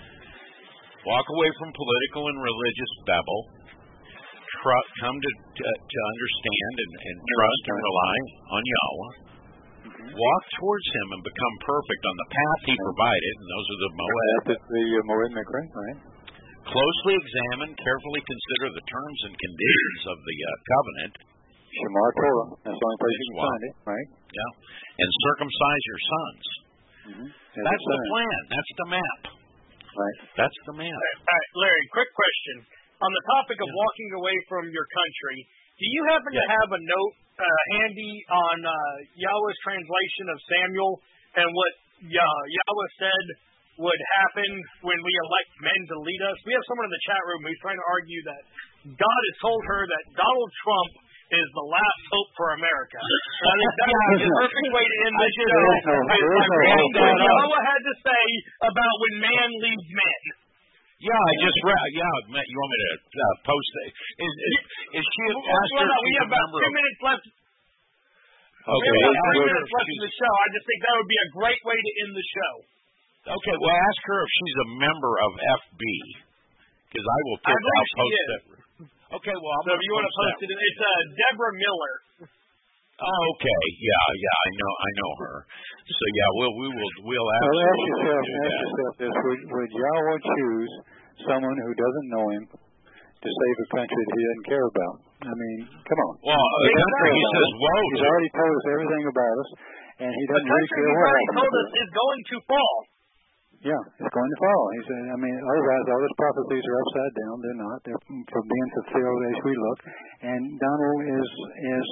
Walk away from political and religious babble. Tr- come to, to to understand and, and trust and rely on Yahweh. Mm-hmm. Walk towards Him and become perfect on the path He provided, and those are the Moed. That's the uh, Moed Mikre, right? Closely examine, carefully consider the terms and conditions of the uh, covenant. Shema Torah. That's the only place you can find it, right? Yeah. And circumcise your sons. Mm-hmm. That's, That's the plan. That's the map. Right. That's the map. All right, Larry, quick question. On the topic of yeah. walking away from your country, do you happen yeah. to have a note uh, handy on uh, Yahweh's translation of Samuel and what Yah- Yahweh said would happen when we elect men to lead us? We have someone in the chat room who's trying to argue that God has told her that Donald Trump is the last hope for America. And I think that would be the perfect way to end this show. What Yahweh had to say about when man leads men. Yeah, I just read. Yeah, you want me to uh, post it? Is, is, is she a pastor? Well, no, we have about two minutes left. Okay. We have about two minutes left in the show. I just think that would be a great way to end the show. Okay, well, ask her if she's a member of F B, because I will put, I believe I'll she post is. it. Okay, well, I'm so if you want to post it, it's uh, Deborah Miller. Oh, okay, yeah, yeah, I know, I know her. So yeah, we'll we will we'll ask well, yourself, ask yourself this: would, would Yahweh choose someone who doesn't know Him to save a country that He doesn't care about? I mean, come on. Well, the country He says, "Whoa!" He's already told us everything about us, and He doesn't really care what happens. The country He's already told us is going to fall. Yeah, it's going to fall. He said, I mean, otherwise all His prophecies are upside down. They're not. They're for being fulfilled as we look. And Donald is is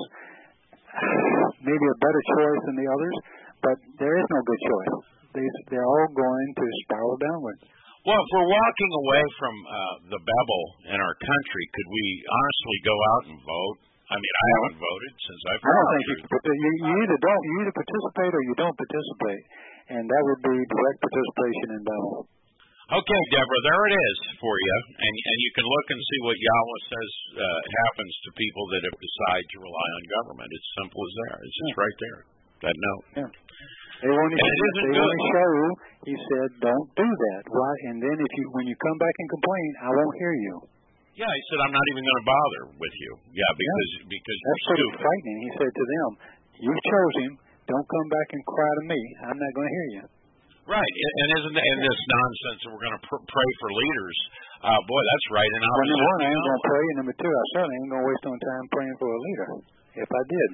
maybe a better choice than the others, but there is no good choice. These they're all going to spiral downward. Well, if we're walking away from uh, the Babel in our country, could we honestly go out and vote? I mean, I haven't voted since I've. I don't think you, you, you either don't you either participate or you don't participate. And that would be direct participation in Babel. Okay, Deborah, there it is for you, and and you can look and see what Yahweh says uh, happens to people that have decided to rely on government. It's simple as that. It's just yeah. right there. That note. Yeah. They want to, they want to show. He said, "Don't do that." Why? And then if you when you come back and complain, I won't hear you. Yeah, he said, "I'm not even going to bother with you." Yeah, because yeah. because that's pretty stupid. Frightening. He said to them, "You chose him. Don't come back and cry to me. I'm not going to hear you." Right, and isn't and this nonsense that we're going to pr- pray for leaders? Uh, boy, that's right. And well, number one, I ain't going to pray, and number two, I certainly ain't going to waste no time praying for a leader. If I did,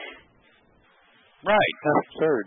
right, that's absurd.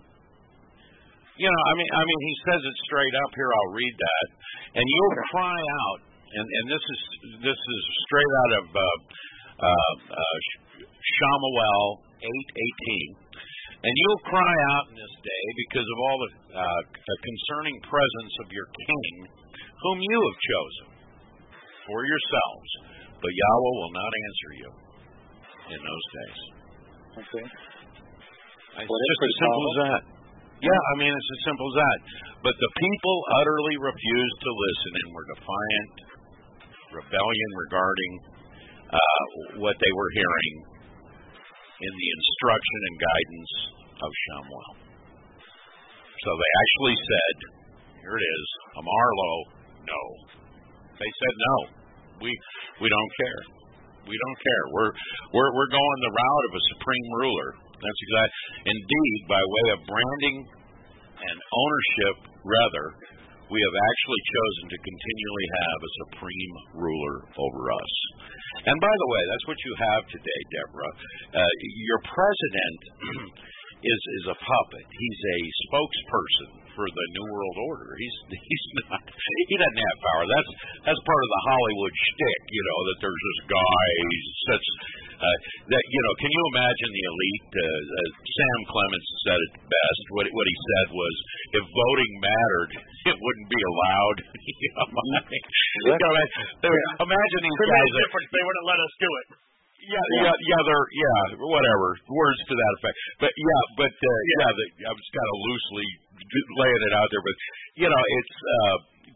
You know, I mean, I mean, he says it straight up here. I'll read that, and you'll cry out, and and this is this is straight out of uh, uh, uh, Shamuel eight eighteen. And you'll cry out in this day because of all the uh, concerning presence of your king, whom you have chosen for yourselves, but Yahweh will not answer you in those days. Okay. It's just as simple as that. Yeah, I mean, it's as simple as that. But the people utterly refused to listen and were defiant, rebellion regarding uh, what they were hearing in the instruction and guidance of Shamuel. So they actually said, here it is, Amarlo, no. They said no. We we don't care. We don't care. We're we're we're going the route of a supreme ruler. That's exact. Indeed, by way of branding and ownership, rather, we have actually chosen to continually have a supreme ruler over us. And by the way, that's what you have today, Deborah. Uh, your president is is a puppet. He's a spokesperson for the New World Order. He's he's not. He doesn't have power. That's that's part of the Hollywood shtick, you know, that there's this guy. He's such uh, that you know. Can you imagine the elite? Uh, uh, Sam Clemens said it best. What what he said was, if voting mattered, it wouldn't be allowed. you know, I mean, you know, imagine these Could guys. Make a difference. They wouldn't let us do it. Yeah, yeah, yeah, they're, yeah, whatever, words to that effect. But, yeah, but, uh, yeah, the, I was kind of loosely laying it out there, but, you know, it's, uh,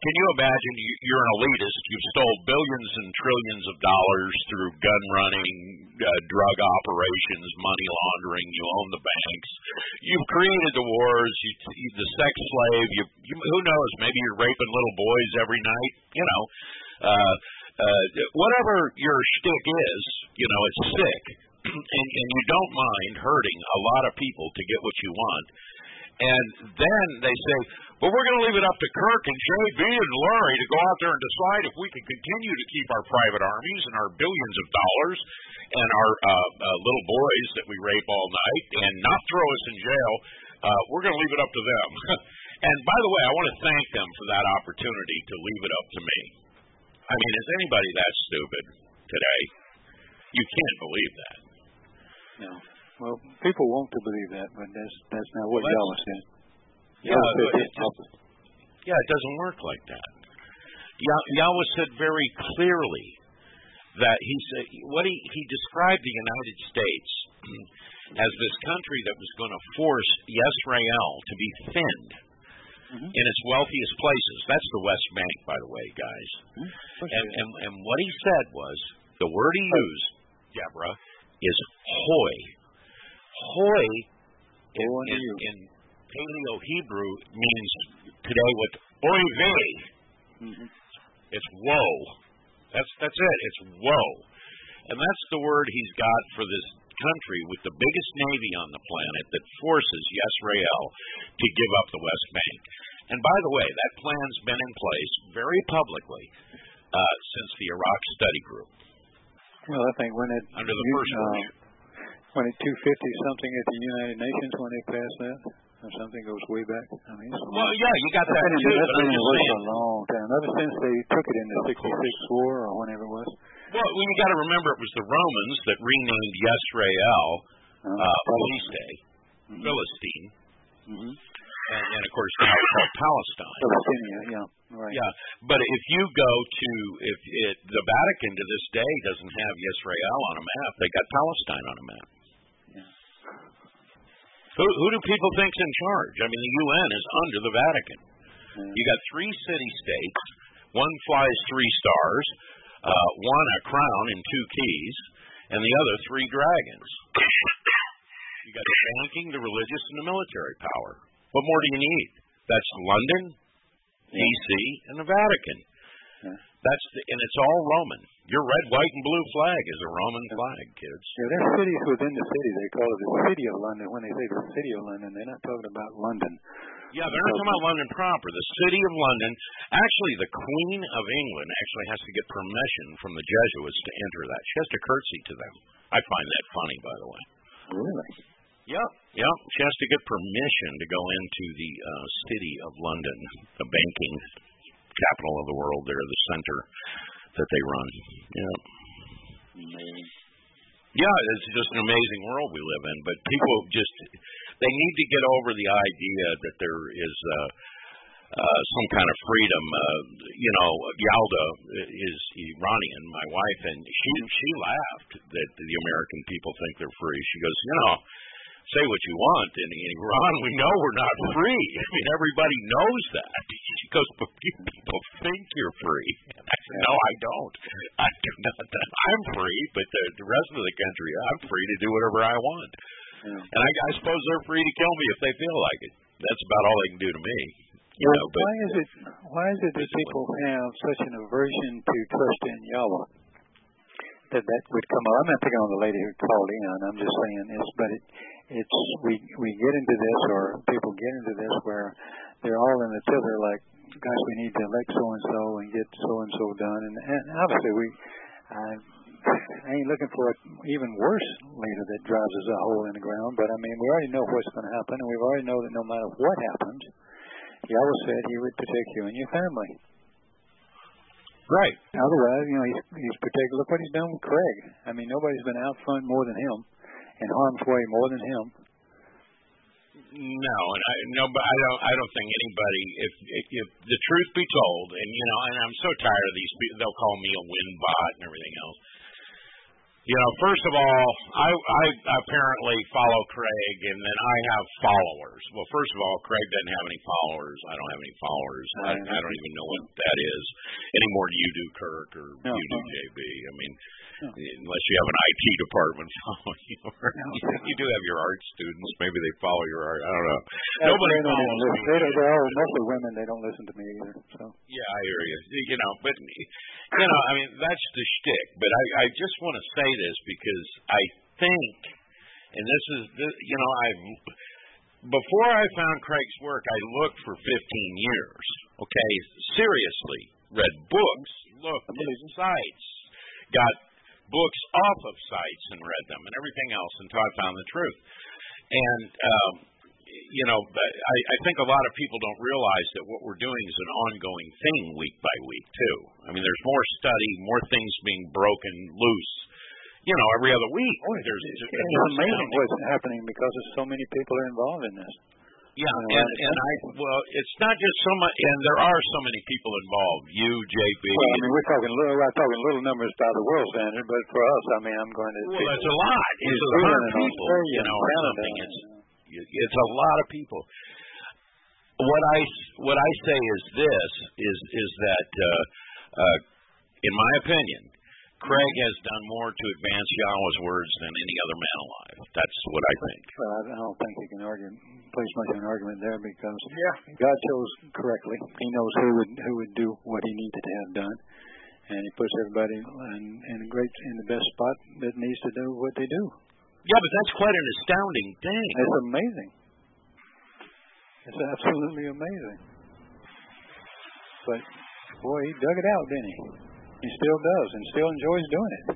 can you imagine? You're an elitist. You've stole billions and trillions of dollars through gun running, uh, drug operations, money laundering. You own the banks. You've created the wars. You, you the sex slave. You, you, who knows? Maybe you're raping little boys every night. You know, uh, uh, whatever your shtick is, you know, it's sick, and, and you don't mind hurting a lot of people to get what you want. And then they say, well, we're going to leave it up to Kirk and J B and Laurie to go out there and decide if we can continue to keep our private armies and our billions of dollars and our uh, uh, little boys that we rape all night and not throw us in jail. Uh, we're going to leave it up to them. And by the way, I want to thank them for that opportunity to leave it up to me. I mean, is anybody that stupid today? You can't believe that. No. Well, people want to believe that, but that's that's not what well, Yahweh said. Yeah, it, it, yeah, it doesn't work like that. Yah- Yahweh said very clearly that he said what he he described the United States as this country that was going to force Yisrael to be thinned mm-hmm. in its wealthiest places. That's the West Bank, by the way, guys. Mm-hmm. And, and and what he said was the word he used, Deborah, is hoy. Hoy in, in, in Paleo Hebrew means today what oy vey. Mm-hmm. It's woe. That's that's it. It's woe. And that's the word he's got for this country with the biggest navy on the planet that forces Yisrael to give up the West Bank. And by the way, that plan's been in place very publicly uh, since the Iraq Study Group. Well, I think when it under the first uh, version. When it two fifty something at the United Nations when they passed that, or something goes way back. I mean, well, long. yeah, you got that been, too. That's been in the works for a long time. Ever since they took it in the sixty-six war or whenever it was. Well, well, you got to remember it was the Romans that renamed Yisrael uh, uh, Philiste, mm-hmm. Philistine, mm-hmm. And, and of course now it's called Palestine. Palestine, yeah, right. Yeah, but if you go to if it, the Vatican to this day doesn't have Yisrael on a map, they got Palestine on a map. Who, who do people think's in charge? I mean, the U N is under the Vatican. Mm. You got three city-states. One flies three stars, uh, one a crown and two keys, and the other three dragons. You got the banking, the religious, and the military power. What more do you need? That's London, D C, and the Vatican. Yeah. That's the, and it's all Roman. Your red, white, and blue flag is a Roman flag, kids. Yeah, there's cities within the city. They call it the City of London. When they say the City of London, they're not talking about London. Yeah, they're not talking about London proper. The City of London, actually, the Queen of England actually has to get permission from the Jesuits to enter that. She has to curtsy to them. I find that funny, by the way. Really? Yep, yep. She has to get permission to go into the uh, City of London, the banking capital of the world. They're the center that they run. Yeah. Amazing. Yeah, it's just an amazing world we live in. But people just, they need to get over the idea that there is uh, uh, some kind of freedom. Uh, you know, Yalda is Iranian, my wife, and she she laughed that the American people think they're free. She goes, you know, say what you want. In, in Iran, we know we're not free. I mean, everybody knows that. She goes, but you people think you're free. And I said, no, I don't. I do not. I'm free, but the, the rest of the country, I'm free to do whatever I want. Yeah. And I, I suppose they're free to kill me if they feel like it. That's about all they can do to me. You well, know, but why is it? Why is it that people have such an aversion to trust in Yahweh? That that would come up. I'm not picking on the lady who called in. I'm just saying this, but it. It's we we get into this, or people get into this, where they're all in the tither like, gosh, we need to elect so and so and get so and so done, and, and obviously we, I, I ain't looking for an even worse leader that drives us a hole in the ground. But I mean, we already know what's going to happen, and we already know that no matter what happens, Yahweh said He would protect you and your family. Right. Otherwise, you know, He's He's protected. Look what He's done with Craig. I mean, nobody's been out front more than Him. In harm's way more than him. No, and I no, but I don't. I don't think anybody. If, if if the truth be told, and you know, and I'm so tired of these people. They'll call me a win bot and everything else. You know, first of all, I, I apparently follow Craig, and then I have followers. Well, first of all, Craig doesn't have any followers. I don't have any followers. I, I don't even know what that is any more than you do, Kirk, or no, you do, J B. I mean, no. Unless you have an I T department following you. No. You do have your art students. Maybe they follow your art. I don't know. Yeah, Nobody they follows don't, me. They're, they're all mostly women. They don't listen to me either. So. Yeah, I hear you. You know, but, you know, I mean, that's the shtick. But I, I just want to say this because I think, and this is, you know, I before I found Craig's work, I looked for fifteen years. Okay, seriously, read books, looked at sites, got books off of sites and read them and everything else until I found the truth. And, um, you know, I, I think a lot of people don't realize that what we're doing is an ongoing thing week by week, too. I mean, there's more study, more things being broken loose, you know, every other week. Oh, there's, it's, it's, it's amazing what's happening because there's so many people are involved in this. Yeah, and, and I, well, it's not just so much, and there are so many people involved. You, J B. Well, I mean, we're talking little, we're talking little numbers by the world standard, but for us, I mean, I'm going to. Well, that's a lot. It's a lot of people, you know, or something. It's it's a lot of people. What I what I say is this is is that, uh, uh, in my opinion, Craig has done more to advance Yahweh's words than any other man alive. That's what I think. Well, I don't think you can argue, place much of an argument there because yeah. God chose correctly. He knows who would who would do what He needed to have done, and He puts everybody in, in a great in the best spot that needs to do what they do. Yeah, but that's quite an astounding thing. It's amazing. It's absolutely amazing. But boy, he dug it out, didn't he? He still does, and still enjoys doing it.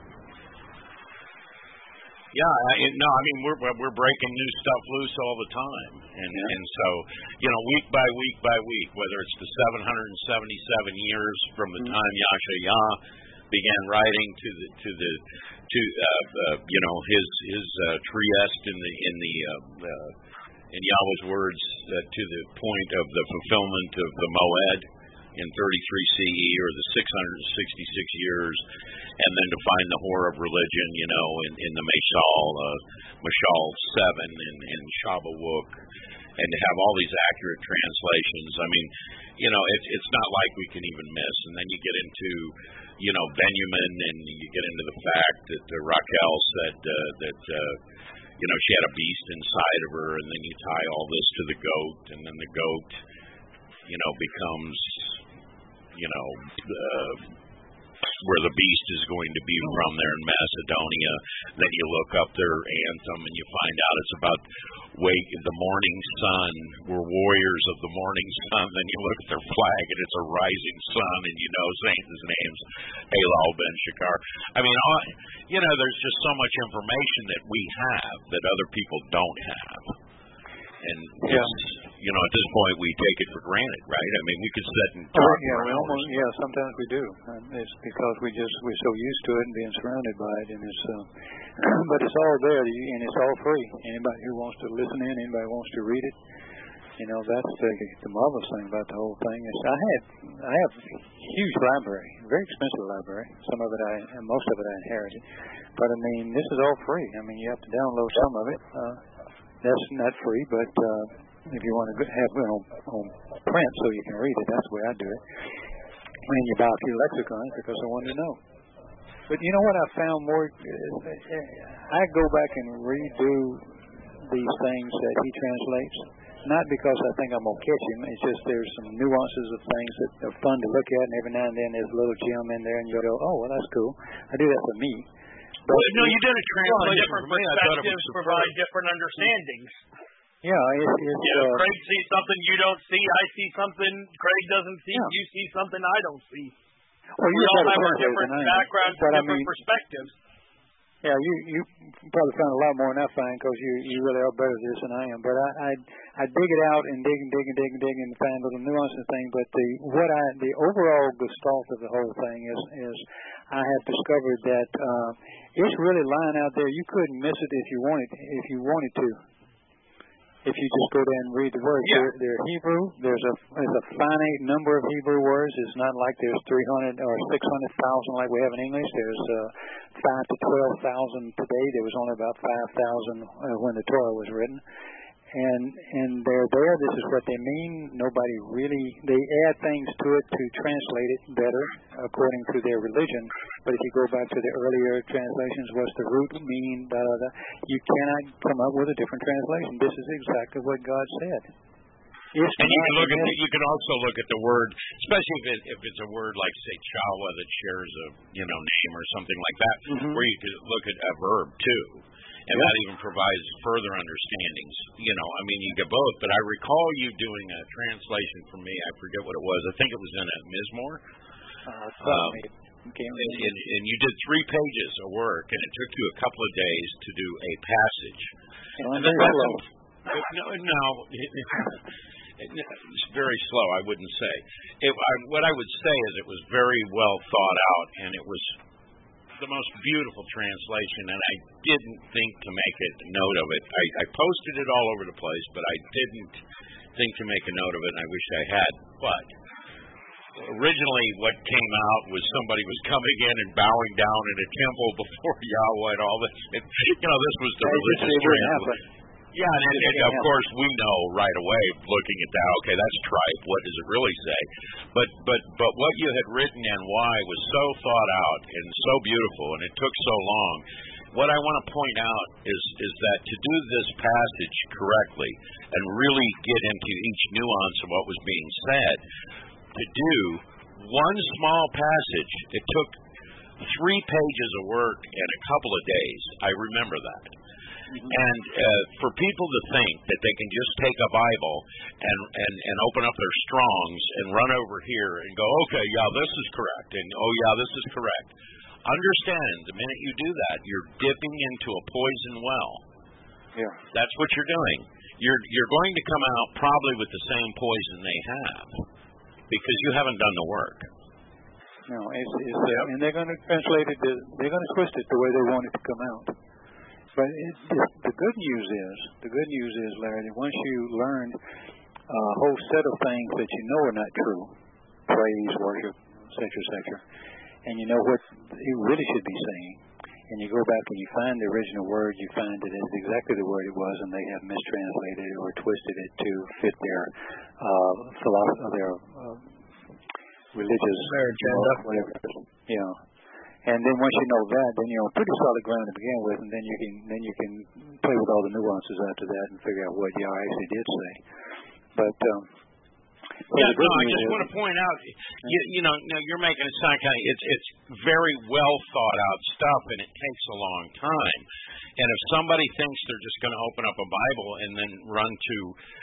Yeah, I, no, I mean we're we're breaking new stuff loose all the time, and yeah. and so you know week by week by week, whether it's the seven hundred seventy-seven years from the time Yashayahu began writing to the to the to uh, uh, you know his his uh, Trieste in the in the uh, uh, in Yahweh's words uh, to the point of the fulfillment of the Moed in thirty-three C E or the six hundred sixty-six years, and then to find the horror of religion, you know, in, in the Mashal, uh, Mashal seven and, and Shabawuk, and to have all these accurate translations. I mean, you know, it's it's not like we can even miss. And then you get into, you know, Benjamin, and you get into the fact that uh, Raquel said uh, that, uh, you know, she had a beast inside of her, and then you tie all this to the goat, and then the goat, you know, becomes, you know, uh, where the beast is going to be from there in Macedonia. Then you look up their anthem and you find out it's about wake the morning sun. We're warriors of the morning sun. Then you look at their flag and it's a rising sun, and you know Satan's name's Elal ben Shakar. I mean, you know, there's just so much information that we have that other people don't have. And yeah. you know, at this point, we take it for granted, right? I mean, we could sit and talk. Oh, yeah, we hours. almost, yeah, sometimes we do. Um, it's because we just we're so used to it and being surrounded by it, and it's. Uh, but it's all there, and it's all free. Anybody who wants to listen in, anybody who wants to read it, you know, that's the, the marvelous thing about the whole thing. Is I have I have a huge library, a very expensive library. Some of it I, and most of it I inherited. But I mean, this is all free. I mean, you have to download some of it. Uh, That's not free, but uh, if you want to have it on, on print so you can read it, that's the way I do it. And you buy a few lexicons because I wanted to know. But you know what I found more? I go back and redo these things that he translates, not because I think I'm going to catch him. It's just there's some nuances of things that are fun to look at, and every now and then there's a little gem in there, and you go, oh, well, that's cool. I do that for me. But no, you did a translation. Well, different perspectives provide different understandings. Yeah, it's, it's you know, uh, Craig sees something you don't see. I see something Craig doesn't see. Yeah. You see something I don't see. Well, we all have our different backgrounds and different I mean, perspectives. Yeah, you you probably found a lot more than I find because you you really are better at this than I am. But I I, I dig it out and dig and dig and dig and dig and find little nuances and things. But the what I the overall gestalt of the whole thing is is I have discovered that uh, it's really lying out there. You couldn't miss it if you wanted if you wanted to. if you just go there and read the words, yeah. they're, they're Hebrew. There's a there's a finite number of Hebrew words. It's not like there's three hundred or six hundred thousand like we have in English. There's uh, five to twelve thousand today. There was only about five thousand uh, when the Torah was written. And and they're there. This is what they mean. Nobody really, they add things to it to translate it better according to their religion. But if you go back to the earlier translations, what's the root mean? Blah, blah, blah, you cannot come up with a different translation. This is exactly what God said. It's and you can look at the, you can also look at the word, especially if, it, if it's a word like say Chawa that shares a you know name or something like that, mm-hmm. where you could look at a verb too. And that even provides further understandings. You know, I mean, you get both. But I recall you doing a translation for me. I forget what it was. I think it was in a Mizmor. Uh, um, and, and, and you did three pages of work, and it took you a couple of days to do a passage. Oh, and very slow. No, no. It's very slow, I wouldn't say. It, I, what I would say is it was very well thought out, and it was the most beautiful translation, and I didn't think to make a note of it. I, I posted it all over the place, but I didn't think to make a note of it, and I wish I had. But originally what came out was somebody was coming in and bowing down in a temple before Yahweh and all this. And, you know, this was the religious translation. Yeah, and, and, and of course we know right away, looking at that, okay, that's tripe. What does it really say? But but but what you had written and why was so thought out and so beautiful, and it took so long. What I want to point out is is that to do this passage correctly and really get into each nuance of what was being said, to do one small passage, it took three pages of work and a couple of days. I remember that. And uh, for people to think that they can just take a Bible and, and, and open up their Strongs and run over here and go, okay, yeah, this is correct, and oh, yeah, this is correct. Understand, the minute you do that, you're dipping into a poison well. Yeah. That's what you're doing. You're you're going to come out probably with the same poison they have because you haven't done the work. No, it's, it's uh, and they're going to translate it, they're going to twist it the way they want it to come out. But it, it, the good news is, the good news is, Larry, that once you learn a whole set of things that you know are not true, praise, worship, et cetera, et cetera, and you know what it really should be saying, and you go back and you find the original word, you find that it's exactly the word it was, and they have mistranslated it or twisted it to fit their uh, philosophy, their uh, religious, their agenda, whatever. Yeah. And then once you know that, then you're on pretty solid ground to begin with, and then you can then you can play with all the nuances after that and figure out what Yah actually did say. But um, yeah, no, I just want to point out, you, you know, no, you're making it sound kind of it's it's very well thought out stuff, and it takes a long time. And if somebody thinks they're just going to open up a Bible and then run to,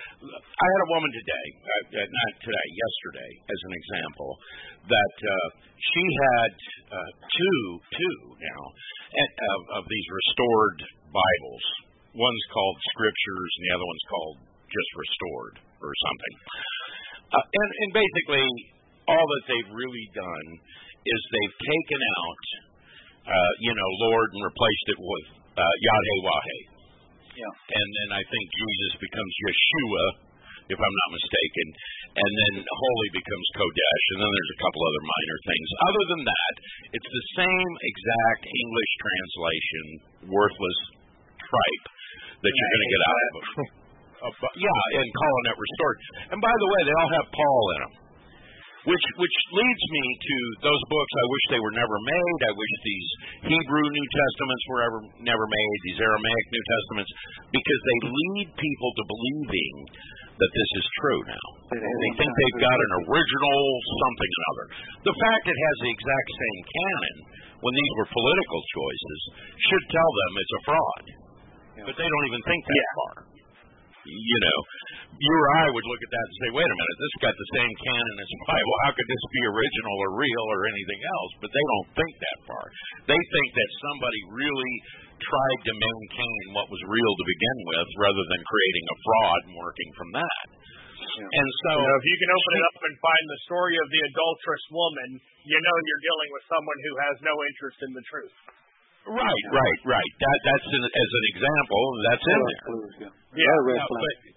I had a woman today, uh, not today, yesterday, as an example, that uh, she had uh, two, two now, of, of these restored Bibles. One's called Scriptures, and the other one's called just Restored or something. Uh, and, and basically, all that they've really done is they've taken out, uh, you know, Lord and replaced it with uh, Yahweh. Yeah. And then I think Jesus becomes Yeshua, if I'm not mistaken, and then Holy becomes Kodesh, and then there's a couple other minor things. Other than that, it's the same exact English translation, worthless tripe, that you're going to get out of it. Uh, yeah, and calling it restored. And by the way, they all have Paul in them, which which leads me to those books. I wish they were never made. I wish these Hebrew New Testaments were ever never made, these Aramaic New Testaments, because they lead people to believing that this is true now. They think they've got an original something or other. The fact it has the exact same canon, when these were political choices, should tell them it's a fraud. But they don't even think that yeah. far. You know, you or I would look at that and say, wait a minute, this has got the same canon as the Bible. How could this be original or real or anything else? But they don't think that far. They think that somebody really tried to maintain what was real to begin with rather than creating a fraud and working from that. Yeah. And so, you know, if you can open it up and find the story of the adulterous woman, you know you're dealing with someone who has no interest in the truth. Right, right, right. That that's an, as an example, that's in there. Yeah, yeah, but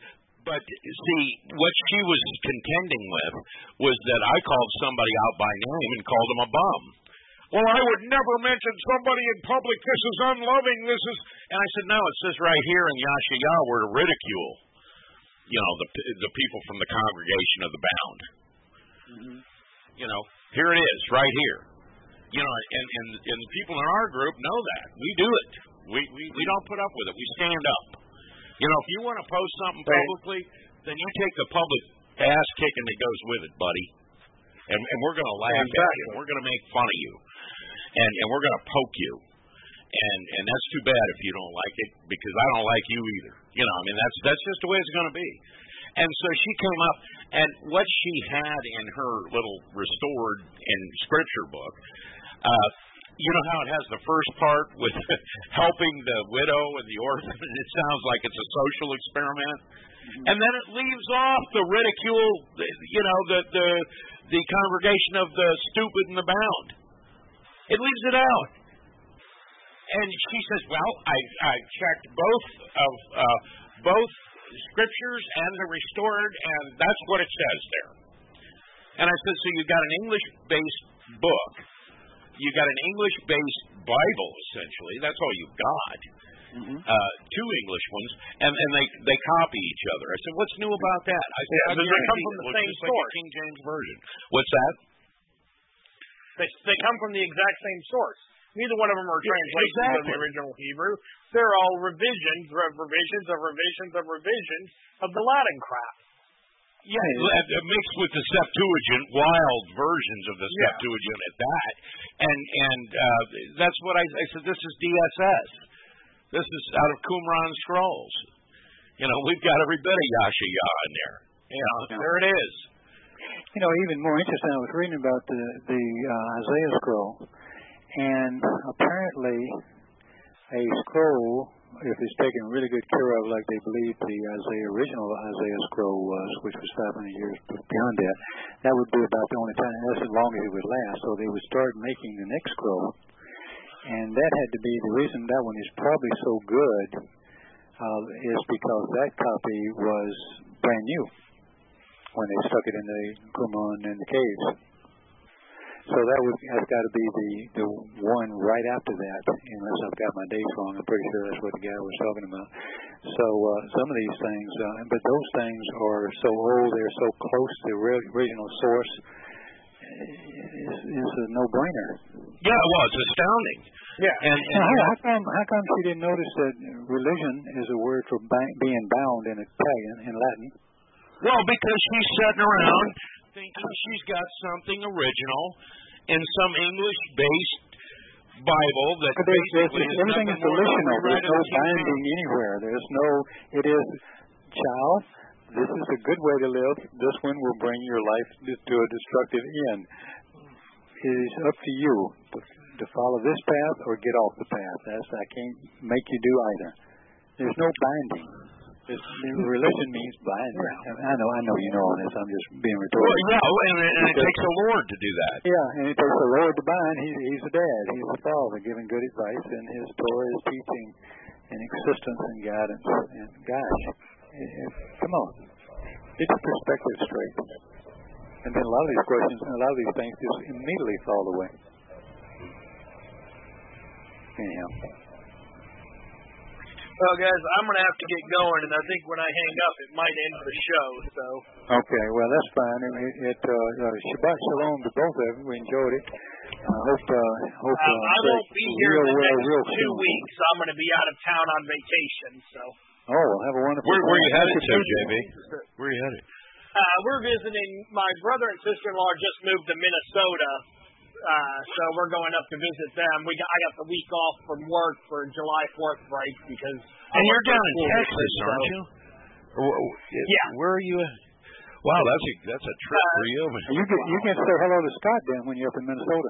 But see, what she was contending with was that I called somebody out by name and called him a bum. Well, I would never mention somebody in public. This is unloving. This is, and I said, no, it says right here in Yashayahu we're to ridicule, you know, the the people from the congregation of the bound. Mm-hmm. You know, here it is, right here. You know, and and and the people in our group know that we do it. We we we don't put up with it. We stand up. You know, if you want to post something publicly, then you take the public ass kicking that goes with it, buddy. And, and we're going to laugh exactly. at you. And we're going to make fun of you. And, and we're going to poke you. And and that's too bad if you don't like it, because I don't like you either. You know, I mean, that's that's just the way it's going to be. And so she came up, and what she had in her little restored in scripture book, uh, you know how it has the first part with helping the widow and the orphan, and it sounds like it's a social experiment, mm-hmm. and then it leaves off the ridicule, you know, the the the congregation of the stupid and the bound. It leaves it out, and she says, "Well, I I checked both of uh, both scriptures and the restored, and that's what it says there." And I said, "So you got an English-based book." You got an English-based Bible, essentially. That's all you've got. Mm-hmm. Uh, two English ones, and, and they they copy each other. I said, "What's new about that?" I said, yeah, "They come from the same source, like King James version." What's that? They they come from the exact same source. Neither one of them are translations exactly. of the original Hebrew. They're all revisions, revisions of revisions of revisions of the Latin crap. Yeah, mixed with the Septuagint, wild versions of the yeah. Septuagint at that, and and uh, that's what I, I said. This is D S S. This is out of Qumran scrolls. You know, we've got every bit of Yashayahu in there. You know, yeah. there it is. You know, even more interesting, I was reading about the the uh, Isaiah scroll, and apparently a scroll, if it's taken really good care of, like they believe the Isaiah original Isaiah scroll was, which was five hundred years beyond that, that would be about the only time. That's as long as it would last. So they would start making the next scroll, and that had to be the reason that one is probably so good uh, is because that copy was brand new when they stuck it in the Qumran and the caves. So that would has got to be the the one right after that, unless I've got my dates wrong. I'm pretty sure that's what the guy was talking about. So uh, some of these things, uh, but those things are so old, they're so close to the original source, is, is a no-brainer. Yeah, well, it's astounding. Yeah. And, and how, how come how come she didn't notice that religion is a word for bi- being bound in Italian, in Latin? Well, because she's sitting around thinking she's got something original in some English-based Bible that but there's, basically there's, everything is volitional. There's no binding anywhere. There's no. It is, child. This is a good way to live. This one will bring your life to a destructive end. It is up to you to, to follow this path or get off the path. That's I can't make you do either. There's no binding. This, religion means binding. I know, I know you know all this. I'm just being rhetorical. Well, yeah, and, and it takes a Lord to do that. Yeah, and it takes a Lord to bind. He, he's a dad. He's a father giving good advice, and his Torah is teaching and existence and guidance. And gosh, it, it, come on, get your perspective straight. And then a lot of these questions and a lot of these things just immediately fall away. Anyhow. Well, guys, I'm going to have to get going, and I think when I hang up, it might end the show. So. Okay, well, that's fine. It, it uh, uh, Shabbat Shalom to both of you. We enjoyed it. I uh, hope. Uh, hope. Uh, uh, I won't be here real, the well, next real two soon. weeks. I'm going to be out of town on vacation. So. Oh, well, have a wonderful. Where, where are you headed to, J B? Where are you headed? Uh, we're visiting. My brother and sister-in-law just moved to Minnesota. Uh, so we're going up to visit them. We got, I got the week off from work for July fourth break because. And you're down in Texas, so. Aren't you? Yeah. Where are you at? Wow, that's a that's a trip uh, for you. You can you can say hello to Scott then when you're up in Minnesota.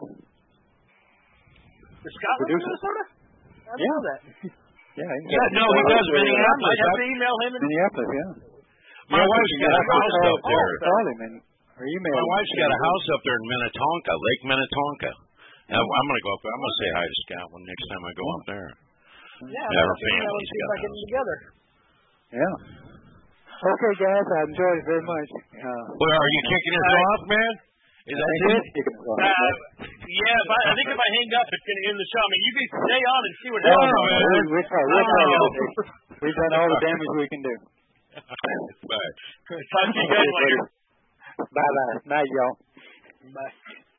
To Scott in Minnesota? I didn't yeah. know that. Yeah. Yeah. No, he does Minneapolis. I have to email him. In Minneapolis, yeah. My wife's got a house up there. Call him and. My wife's got a house up there in Minnetonka, Lake Minnetonka. Now, I'm going to go up there. I'm going to say hi to Scott when next time I go up there. Yeah, her family's got it together. Yeah. Okay, guys, I enjoyed it very much. Uh, well, are you kicking us uh, off, man? Is that it? Uh, yeah, if I, I think if I hang up, it's going to end the show. I mean, you can stay on and see what no, happens. No, man. We, we, we'll oh. We've done all the damage we can do. Bye. Talk to you guys later. Bye-bye. Night, y'all. Bye.